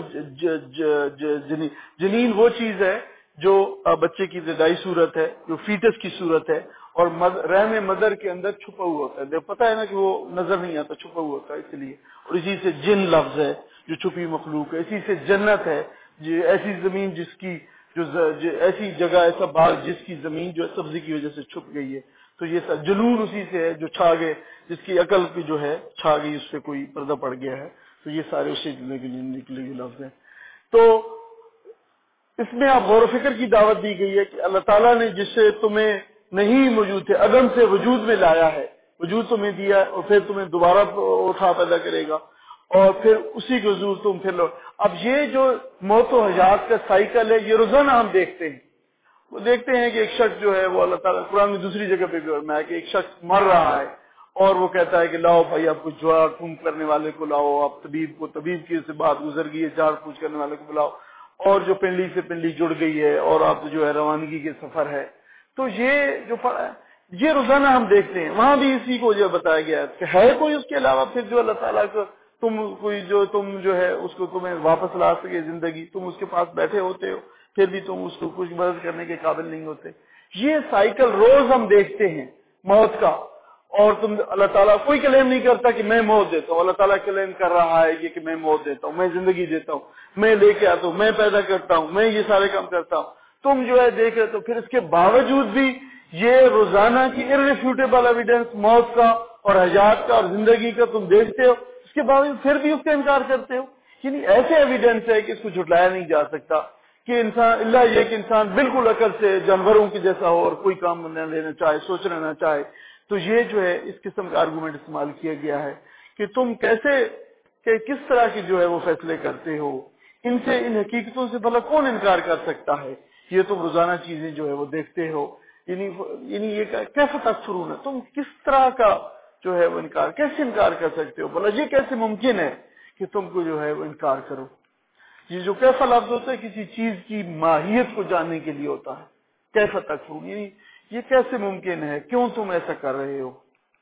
جنین وہ چیز ہے جو بچے کی ابتدائی صورت ہے، جو فیٹس کی صورت ہے، اور رحم مدر کے اندر چھپا ہوا ہوتا ہے، پتہ ہے نا کہ وہ نظر نہیں آتا، چھپا ہوا ہوتا ہے اس لیے، اور اسی سے جن لفظ ہے جو چھپی مخلوق ہے، اسی سے جنت ہے ایسی زمین جس کی جو ایسی جگہ ایسا باغ جس کی زمین جو ہے سبزی کی وجہ سے چھپ گئی ہے، تو یہ جنون اسی سے ہے جو چھا گئے، جس کی عقل کی جو ہے چھا گئی، اس سے کوئی پردہ پڑ گیا ہے، تو یہ سارے اسی نکلے ہوئے لفظ ہیں۔ تو اس میں آپ غور و فکر کی دعوت دی گئی ہے کہ اللہ تعالیٰ نے جس سے تمہیں نہیں موجود تھے، عدم سے وجود میں لایا ہے، وجود تمہیں دیا ہے، اور پھر تمہیں دوبارہ اٹھا پیدا کرے گا، اور پھر اسی کے حضور تم پھر لو۔ اب یہ جو موت و حیات کا سائیکل ہے یہ روزانہ ہم دیکھتے ہیں، وہ دیکھتے ہیں کہ ایک شخص جو ہے وہ اللہ تعالیٰ قرآن میں دوسری جگہ پہ بھی فرمایا کہ ایک شخص مر رہا ہے اور وہ کہتا ہے کہ لاؤ بھائی آپ کو جھاڑ پھونک کرنے والے کو لاؤ، آپ طبیب کی سے بات گزر گئی ہے، جھاڑ پھونک کرنے والے کو بلاؤ، اور جو پنڈلی سے پنڈلی جڑ گئی ہے اور آپ جو ہے روانگی کے سفر ہے، تو یہ جو یہ روزانہ ہم دیکھتے ہیں، وہاں بھی اسی کو جو بتایا گیا ہے کہ ہے کوئی اس کے علاوہ پھر جو اللہ تعالیٰ کو تم جو ہے اس کو تمہیں واپس لا سکے زندگی، تم اس کے پاس بیٹھے ہوتے ہو پھر بھی تم اس کو کچھ مدد کرنے کے قابل نہیں ہوتے۔ یہ سائیکل روز ہم دیکھتے ہیں موت کا، اور تم اللہ تعالیٰ کوئی کلیم نہیں کرتا کہ میں موت دیتا ہوں، اللہ تعالیٰ کلیم کر رہا ہے یہ کہ میں موت دیتا ہوں، میں زندگی دیتا ہوں، میں لے کے آتا ہوں، میں پیدا کرتا ہوں، میں یہ سارے کام کرتا ہوں۔ تم جو ہے دیکھ رہے تو پھر اس کے باوجود بھی یہ روزانہ کی irrefutable ایویڈنس موت کا اور حیات کا اور زندگی کا تم دیکھتے ہو، اس کے باوجود پھر بھی اس کا انکار کرتے ہو۔ یعنی ایسے ایویڈنس ہے کہ اس کو جھٹلایا نہیں جا سکتا کہ انسان اللہ یہ کہ انسان بالکل عقل سے جانوروں کی جیسا ہو اور کوئی کام نہ لینا چاہے، سوچنا نہ چاہے، تو یہ جو ہے اس قسم کا آرگومنٹ استعمال کیا گیا ہے کہ تم کیسے کہ کس طرح کی جو ہے وہ فیصلے کرتے ہو، ان سے ان حقیقتوں سے بھلا کون انکار کر سکتا ہے؟ یہ تم روزانہ چیزیں جو ہے وہ دیکھتے ہو، یعنی یہ کیسے تکفرون ہے، تم کس طرح کا جو ہے وہ انکار، کیسے انکار کر سکتے ہو؟ بھلا یہ کیسے ممکن ہے کہ تم کو جو ہے وہ انکار کرو؟ یہ جو کیسا لفظ ہوتا ہے کسی چیز کی ماہیت کو جاننے کے لیے ہوتا ہے، کیسا تکفرون، یعنی یہ کیسے ممکن ہے، کیوں تم ایسا کر رہے ہو؟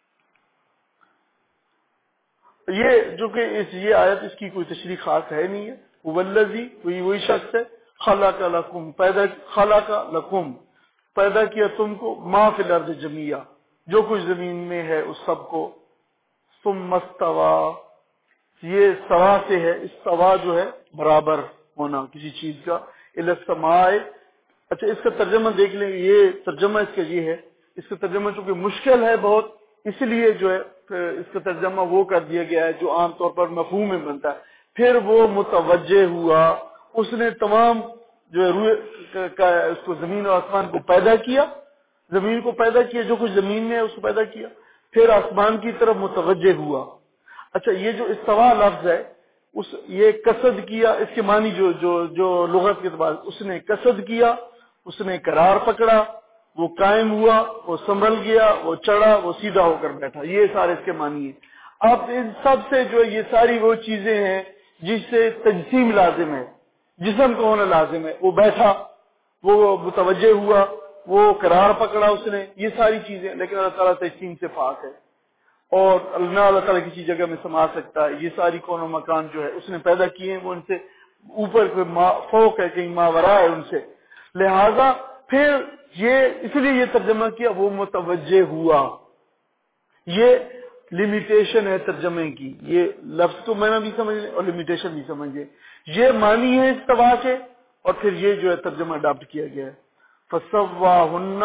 یہ جو کہ یہ آیت اس کی کوئی تشریح خاص ہے نہیں ہے. والذی وہی شخص ہے، خلق لکم خلق لکم پیدا کیا تم کو، ما فی الارض جمیعا جو کچھ زمین میں ہے اس سب کو، ثم استوى یہ سوا سے ہے، استوا جو ہے برابر ہونا کسی چیز کا، الی السماء. اچھا اس کا ترجمہ دیکھ لیں، یہ ترجمہ اس کا یہ ہے، اس کا ترجمہ چونکہ مشکل ہے بہت، اس لیے جو ہے اس کا ترجمہ وہ کر دیا گیا ہے جو عام طور پر مفہوم میں بنتا ہے. پھر وہ متوجہ ہوا، اس نے تمام جو ہے اس کو زمین اور آسمان کو پیدا کیا، زمین کو پیدا کیا، جو کچھ زمین میں ہے اس کو پیدا کیا، پھر آسمان کی طرف متوجہ ہوا. اچھا یہ جو استوا لفظ ہے یہ قصد کیا، اس کے معنی جو لغت کے اعتبار اس نے قصد کیا، اس نے قرار پکڑا، وہ قائم ہوا، وہ سنبھل گیا، وہ چڑھا، وہ سیدھا ہو کر بیٹھا، یہ سارے اس کے معنی ہیں. اب ان سب سے جو یہ ساری وہ چیزیں ہیں جس سے تجسیم لازم ہے، جسم کو ہونا لازم ہے، وہ بیٹھا، وہ متوجہ ہوا، وہ قرار پکڑا اس نے، یہ ساری چیزیں. لیکن اللہ تعالیٰ تجسیم سے پاک ہے اور اللہ تعالیٰ کسی جگہ میں سما سکتا ہے. یہ ساری کون و مکان جو ہے اس نے پیدا کیے ہیں، وہ ان سے اوپر فوق ہے، کہیں ماورا ہے ان سے. لہذا پھر اس لیے یہ ترجمہ کیا وہ متوجہ ہوا. یہ لمیٹیشن ہے ترجمے کی، یہ لفظ کو میں نے بھی سمجھ لیں اور لمیٹیشن بھی سمجھے. یہ معنی ہے استوا کے، اور پھر یہ جو ہے ترجمہ اڈاپٹ کیا گیا ہے. فسواہن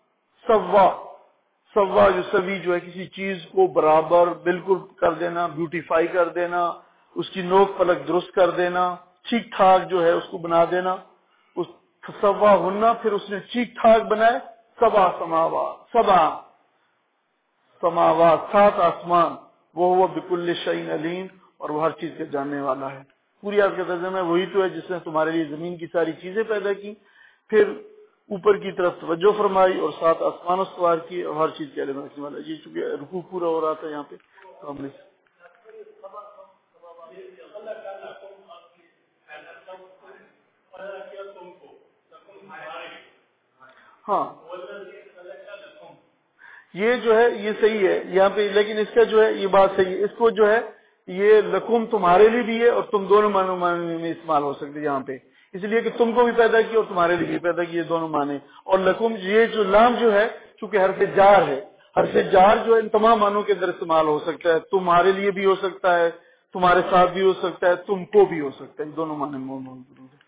سوا جو سوی جو ہے کسی چیز کو برابر بالکل کر دینا، بیوٹیفائی کر دینا، اس کی نوک پلک درست کر دینا، ٹھیک ٹھاک جو ہے اس کو بنا دینا. اس سوا ہننا پھر اس نے ٹھیک ٹھاک بنائے. سبع سماوات 7 آسمان، وہ بکل شیء علیم اور وہ ہر چیز کے جاننے والا ہے. پوری آیت کا ترجمہ وہی تو ہے جس نے تمہارے لیے زمین کی ساری چیزیں پیدا کی، پھر اوپر کی طرف توجہ فرمائی اور 7 آسمان استوار کی اور ہر چیز کے علم رکھنے والا. یہ چونکہ رکوع پورا ہو رہا تھا یہاں پہ تو ہم نے ہاں یہ جو ہے یہ صحیح ہے یہاں پہ، لیکن اس کا جو ہے یہ بات صحیح ہے، اس کو جو ہے یہ لکم تمہارے لیے بھی ہے اور تم دونوں معنی میں استعمال ہو سکتے یہاں پہ، اس لیے کہ تم کو بھی پیدا کیا اور تمہارے لیے بھی پیدا کیے، دونوں معنی. اور لکم یہ جو لام جو ہے چونکہ حرف جار ہے، حرف جار جو ہے ان تمام معنوں کے اندر استعمال ہو سکتا ہے. تمہارے لیے بھی ہو سکتا ہے، تمہارے ساتھ بھی ہو سکتا ہے، تم کو بھی ہو سکتا ہے، دونوں معنی موجود ہے.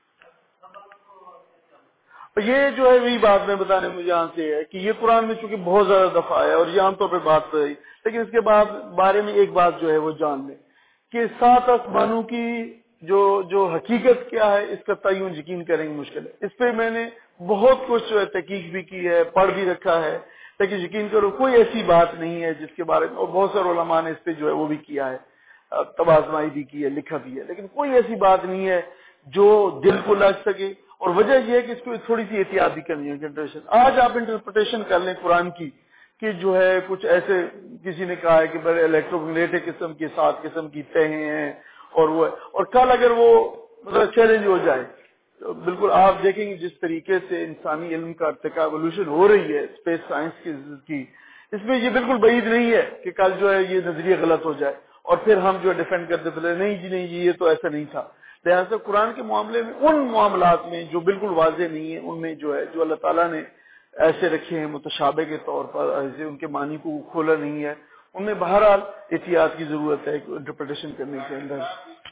یہ جو ہے وہی بات میں بتانے مجھے یہاں سے ہے کہ یہ قرآن میں چونکہ بہت زیادہ دفعہ ہے اور یہ عام طور پہ بات رہی، لیکن اس کے بعد بارے میں ایک بات جو ہے وہ جان لیں کہ 7 آسمانوں کی جو حقیقت کیا ہے اس کا تعین یقین کریں گے مشکل ہے. اس پہ میں نے بہت کچھ جو ہے تحقیق بھی کی ہے، پڑھ بھی رکھا ہے، لیکن یقین کرو کوئی ایسی بات نہیں ہے جس کے بارے میں، اور بہت سارے علماء نے اس پہ جو ہے وہ بھی کیا ہے، تبازمائی بھی کی ہے، لکھا بھی ہے، لیکن کوئی ایسی بات نہیں ہے جو دل کو لگ سکے. اور وجہ یہ ہے کہ اس کو تھوڑی سی احتیاط بھی کرنی ہے انٹرپریٹیشن. آج آپ انٹرپریٹیشن کر لیں قرآن کی کہ جو ہے کچھ ایسے کسی نے کہا ہے کہ بڑے الیکٹرومیگنیٹک قسم کی 7 قسم کی تہیں ہیں اور وہ ہے، اور کل اگر وہ مطلب چیلنج ہو جائے تو بالکل آپ دیکھیں گے جس طریقے سے انسانی علم کا ارتقا ایوولوشن ہو رہی ہے اسپیس سائنس کی، اس میں یہ بالکل بعید نہیں ہے کہ کل جو ہے یہ نظریہ غلط ہو جائے اور پھر ہم جو ڈیفینڈ کرتے پھر نہیں جی نہیں جی یہ تو ایسا نہیں تھا. لہٰذا قرآن کے معاملے میں ان معاملات میں جو بالکل واضح نہیں ہے ان میں جو ہے جو اللہ تعالیٰ نے ایسے رکھے ہیں متشابہ کے طور پر، ایسے ان کے معنی کو کھولا نہیں ہے، ان میں بہرحال احتیاط کی ضرورت ہے انٹرپریٹیشن کرنے کے اندر.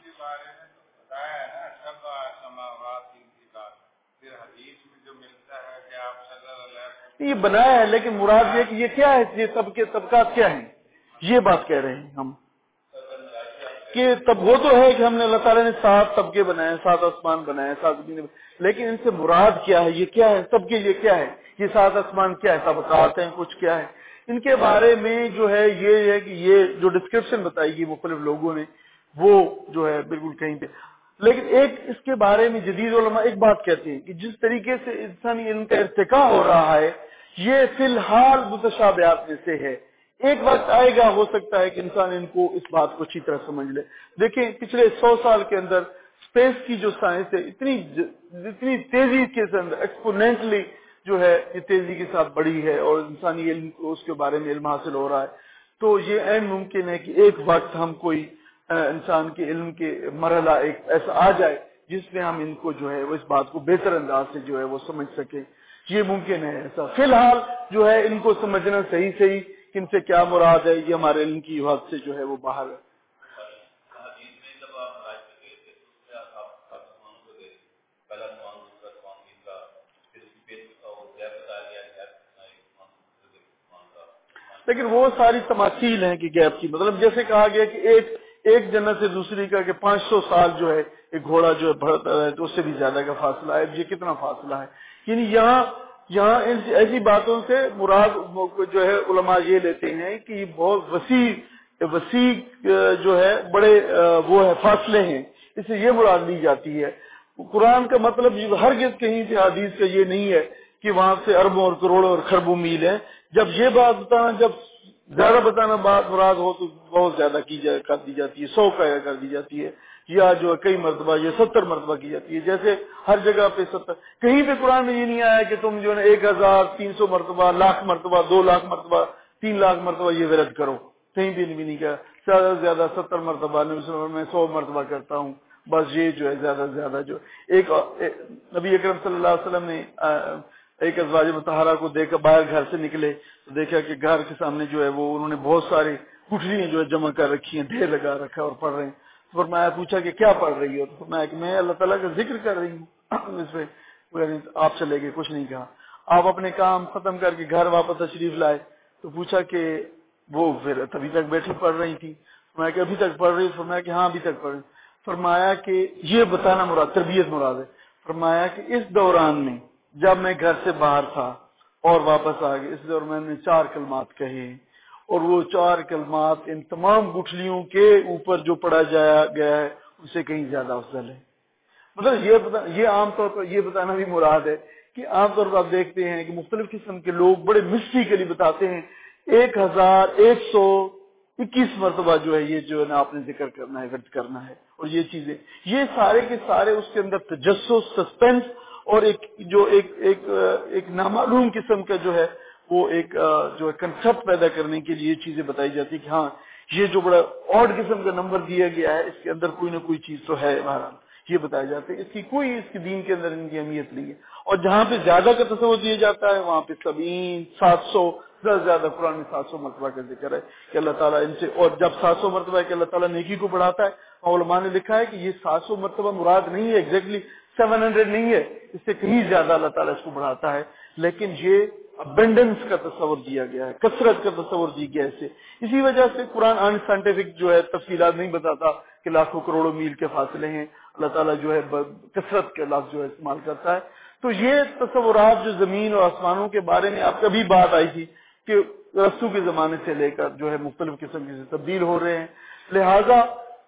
یہ بنایا ہے لیکن مراد یہ کہ یہ کیا ہے، یہ طبقات کیا ہیں، یہ بات کہہ رہے ہیں ہم کہ تب وہ تو ہے کہ ہم نے اللہ تعالیٰ نے 7 طبقے بنائے، 7 آسمان بنائے، 7 زمینیں، لیکن ان سے مراد کیا ہے، یہ کیا ہے، طبقے یہ کیا ہے، یہ 7 آسمان کیا ہے، طبقات ہیں کچھ کیا ہے، ان کے بارے میں جو ہے یہ ہے کہ یہ جو ڈسکرپشن بتائی گئی مختلف لوگوں نے وہ جو ہے بالکل کہیں پہ. لیکن ایک اس کے بارے میں جدید علماء ایک بات کہتے ہیں کہ جس طریقے سے انسانی علم کا ارتقاء ہو رہا ہے یہ فی الحال متشابہات میں سے ہے. ایک وقت آئے گا ہو سکتا ہے کہ انسان ان کو اس بات کو اچھی طرح سمجھ لے. دیکھیں پچھلے 100 سال کے اندر اسپیس کی جو سائنس ہے اتنی تیزی کے اندر ایکسپوننٹلی جو ہے یہ تیزی کے ساتھ بڑھی ہے اور انسانی علم کو اس کے بارے میں علم حاصل ہو رہا ہے. تو یہ عین ممکن ہے کہ ایک وقت ہم کوئی انسان کے علم کے مرحلہ ایک ایسا آ جائے جس میں ہم ان کو جو ہے وہ اس بات کو بہتر انداز سے جو ہے وہ سمجھ سکیں. یہ ممکن ہے ایسا. فی الحال جو ہے ان کو سمجھنا صحیح کہ ان سے کیا مراد ہے یہ ہمارے علم کی حد سے جو ہے وہ باہر ہے. لیکن وہ ساری تماثیل ہیں کہ گیپ کی مطلب جیسے کہا گیا کہ ایک جنت سے دوسری کا کہ 500 سال جو ہے ایک گھوڑا جو ہے بڑھتا ہے تو اس سے بھی زیادہ کا فاصلہ ہے. یہ کتنا فاصلہ ہے. یعنی یہاں ایسی باتوں سے مراد جو ہے علماء یہ لیتے ہیں کہ یہ بہت وسیع جو ہے بڑے وہ ہے فاصلے ہیں. اس سے یہ مراد لی جاتی ہے. قرآن کا مطلب ہرگز کہیں سے حدیث کا یہ نہیں ہے کہ وہاں سے اربوں اور کروڑوں اور خربوں میل ہے. جب یہ بات بتانا جب زیادہ بتانا بات مراد ہو تو بہت زیادہ کر دی جاتی ہے. 100 کا کر دی جاتی ہے یا جو کئی مرتبہ یہ 70 مرتبہ کی جاتی ہے. جیسے ہر جگہ پہ 70 کہیں پہ قرآن میں یہ نہیں آیا کہ تم جو ہے 1300 مرتبہ لاکھ مرتبہ 2 لاکھ مرتبہ 3 لاکھ مرتبہ یہ ورد کرو. کہیں بھی نہیں کہا. زیادہ سے زیادہ 70 مرتبہ میں 100 مرتبہ کرتا ہوں بس. یہ جو ہے زیادہ سے زیادہ جو ایک نبی اکرم صلی اللہ علیہ وسلم نے ایک ازواج مطہرہ کو دیکھا باہر گھر سے نکلے تو دیکھا کہ گھر کے سامنے جو ہے وہ انہوں نے بہت ساری گٹھلیاں جو ہے جمع کر رکھی ہیں ڈھیر لگا رکھا اور پڑھ رہے ہیں. تو میں پوچھا کہ کیا پڑھ رہی ہو تو میں اللہ تعالیٰ کا ذکر کر رہی ہوں. اس پہ آپ چلے گئے کچھ نہیں کہا. آپ اپنے کام ختم کر کے گھر واپس تشریف لائے تو پوچھا کہ وہ پھر ابھی تک بیٹھی پڑھ رہی تھی. میں کہ ابھی تک پڑھ رہی. فرمایا کہ ہاں ابھی تک پڑھ رہی. فرمایا کہ یہ بتانا مراد تربیت مراد ہے. فرمایا کہ اس دوران میں جب میں گھر سے باہر تھا اور واپس آ گئے اس دوران میں نے 4 کلمات کہے اور وہ 4 کلمات ان تمام گٹھلیوں کے اوپر جو پڑھا گیا ہے اس سے کہیں زیادہ افضل ہے. مطلب یہ عام طور پر یہ بتانا بھی مراد ہے کہ عام طور پر آپ دیکھتے ہیں کہ مختلف قسم کے لوگ بڑے مسٹیکلی بتاتے ہیں 1121 مرتبہ جو ہے یہ جو ہے نا آپ نے ذکر کرنا ہے ورد کرنا ہے. اور یہ چیزیں یہ سارے کے سارے اس کے اندر تجسس سسپینس اور ایک نامعلوم قسم کا جو ہے وہ ایک جو ہے کنسپٹ پیدا کرنے کے لیے یہ چیزیں بتائی جاتی ہے کہ ہاں یہ جو بڑا آڈ قسم کا نمبر دیا گیا ہے اس کے اندر کوئی نہ کوئی چیز تو ہے. بہرحال یہ بتائے جاتے ہیں اس کی دین کے اندر ان کی اہمیت نہیں ہے. اور جہاں پہ زیادہ کا تصور دیا جاتا ہے وہاں پہ 700 زیادہ قرآن میں 700 مرتبہ کا ذکر ہے کہ اللہ تعالیٰ ان سے. اور جب 700 مرتبہ کہ اللہ تعالیٰ نیکی کو بڑھاتا ہے علماء نے لکھا ہے کہ یہ 700 مرتبہ مراد نہیں ہے ایگزیکٹلی 700 نہیں ہے. اس سے کہیں زیادہ اللہ تعالیٰ اس کو بڑھاتا ہے. لیکن یہ ابنڈنس کا تصور دیا گیا ہے کثرت کا تصور دی گیا ہے. اسی وجہ سے قرآن ان سائنٹیفک جو ہے تفصیلات نہیں بتاتا کہ لاکھوں کروڑوں میل کے فاصلے ہیں. اللہ تعالیٰ جو ہے کثرت کے لفظ جو ہے استعمال کرتا ہے. تو یہ تصورات جو زمین اور آسمانوں کے بارے میں آپ کبھی بات آئی تھی کہ رسول کے زمانے سے لے کر جو ہے مختلف قسم کے تبدیل ہو رہے ہیں. لہذا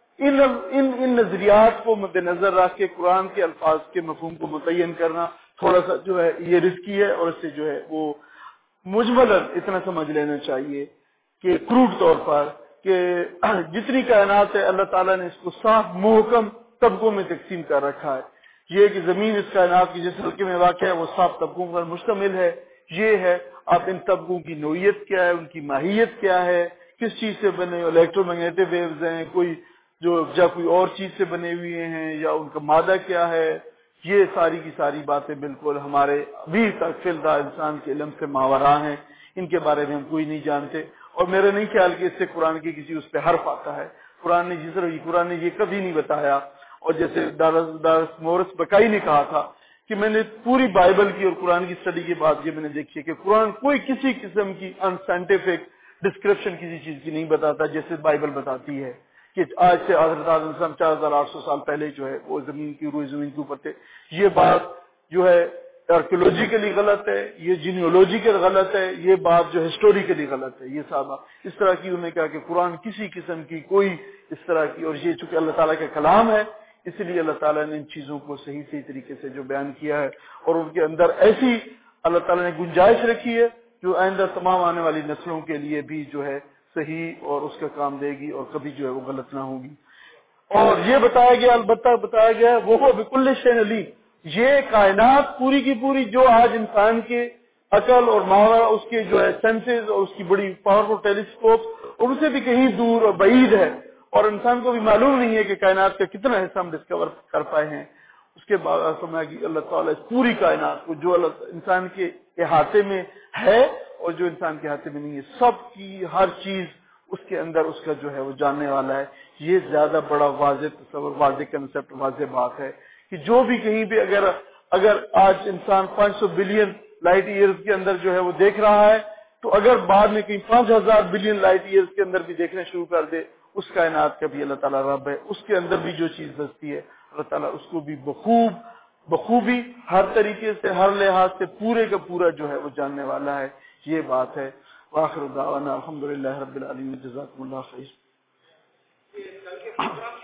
ان نظریات کو مد نظر رکھ کے قرآن کے الفاظ کے مفہوم کو متعین کرنا تھوڑا سا جو ہے یہ رسکی ہے. اور اس سے جو ہے وہ مجملاً اتنا سمجھ لینا چاہیے کہ کروڈ طور پر کہ جتنی کائنات ہے اللہ تعالیٰ نے اس کو صاف محکم طبقوں میں تقسیم کر رکھا ہے. یہ کہ زمین اس کائنات کی جس حلقے میں واقع ہے وہ صاف طبقوں پر مشتمل ہے. یہ ہے آپ ان طبقوں کی نوعیت کیا ہے ان کی ماہیت کیا ہے کس چیز سے بنے الیکٹرو میگنیٹک ویوز ہیں کوئی اور چیز سے بنے ہوئے ہیں یا ان کا مادہ کیا ہے. یہ ساری کی ساری باتیں بالکل ہمارے ابھی تک فی الحال انسان کے علم سے ماورا ہیں. ان کے بارے میں ہم کوئی نہیں جانتے. اور میرا نہیں خیال کہ اس سے قرآن کی کسی اس پہ حرف آتا ہے. قرآن نے یہ کبھی نہیں بتایا. اور جیسے ڈارس مورس بکائی نے کہا تھا کہ میں نے پوری بائبل کی اور قرآن کی اسٹڈی کے بعد یہ میں نے دیکھی ہے کہ قرآن کوئی کسی قسم کی ان سائنٹیفک ڈسکرپشن کسی چیز کی نہیں بتاتا جیسے بائبل بتاتی ہے کہ آج سے حضرت آدم 4800 سال پہلے جو ہے وہ زمین کی روئی زمین کے اوپر تھے. یہ بات جو ہے آرکیولوجیکلی غلط ہے، یہ جینیولوجیکل غلط ہے، یہ بات جو ہسٹوریکلی غلط ہے، یہ صاحب اس طرح کی انہوں نے کہا کہ قرآن کسی قسم کی کوئی اس طرح کی، اور یہ چونکہ اللہ تعالیٰ کا کلام ہے اس لیے اللہ تعالیٰ نے ان چیزوں کو صحیح طریقے سے جو بیان کیا ہے، اور ان کے اندر ایسی اللہ تعالیٰ نے گنجائش رکھی ہے جو آئندہ تمام آنے والی نسلوں کے لیے بھی جو ہے صحیح اور اس کا کام دے گی، اور کبھی جو ہے وہ غلط نہ ہوگی۔ اور یہ بتایا گیا، البتہ بتایا گیا وہ بکل شیء علیم، یہ کائنات پوری کی پوری جو آج انسان کے عقل اور ماورا اس کے جو ہے سینسز اور اس کی بڑی پاورفل ٹیلیسکوپ ان سے بھی کہیں دور اور بعید ہے، اور انسان کو بھی معلوم نہیں ہے کہ کائنات کا کتنا حصہ ہم ڈسکور کر پائے ہیں۔ اس کے بعد سمجھا کہ اللہ تعالیٰ اس پوری کائنات کو جو انسان کے احاطے میں ہے اور جو انسان کے احاطے میں نہیں ہے، سب کی ہر چیز اس کے اندر اس کا جو ہے وہ جاننے والا ہے۔ یہ زیادہ بڑا واضح تصور، واضح کنسپٹ، واضح بات ہے کہ جو بھی کہیں بھی اگر آج انسان 500 بلین لائٹ ایئرز کے اندر جو ہے وہ دیکھ رہا ہے، تو اگر بعد میں کہیں 5000 بلین لائٹ ایئرز کے اندر بھی دیکھنا شروع کر دے، اس کائنات کا بھی اللہ تعالیٰ رب ہے، اس کے اندر بھی جو چیز دستی ہے اللہ تعالیٰ اس کو بھی بخوبی ہر طریقے سے، ہر لحاظ سے پورے کا پورا جو ہے وہ جاننے والا ہے۔ یہ بات ہے۔ وآخر دعوانا الحمدللہ رب العالمین، جزاکم اللہ خیر۔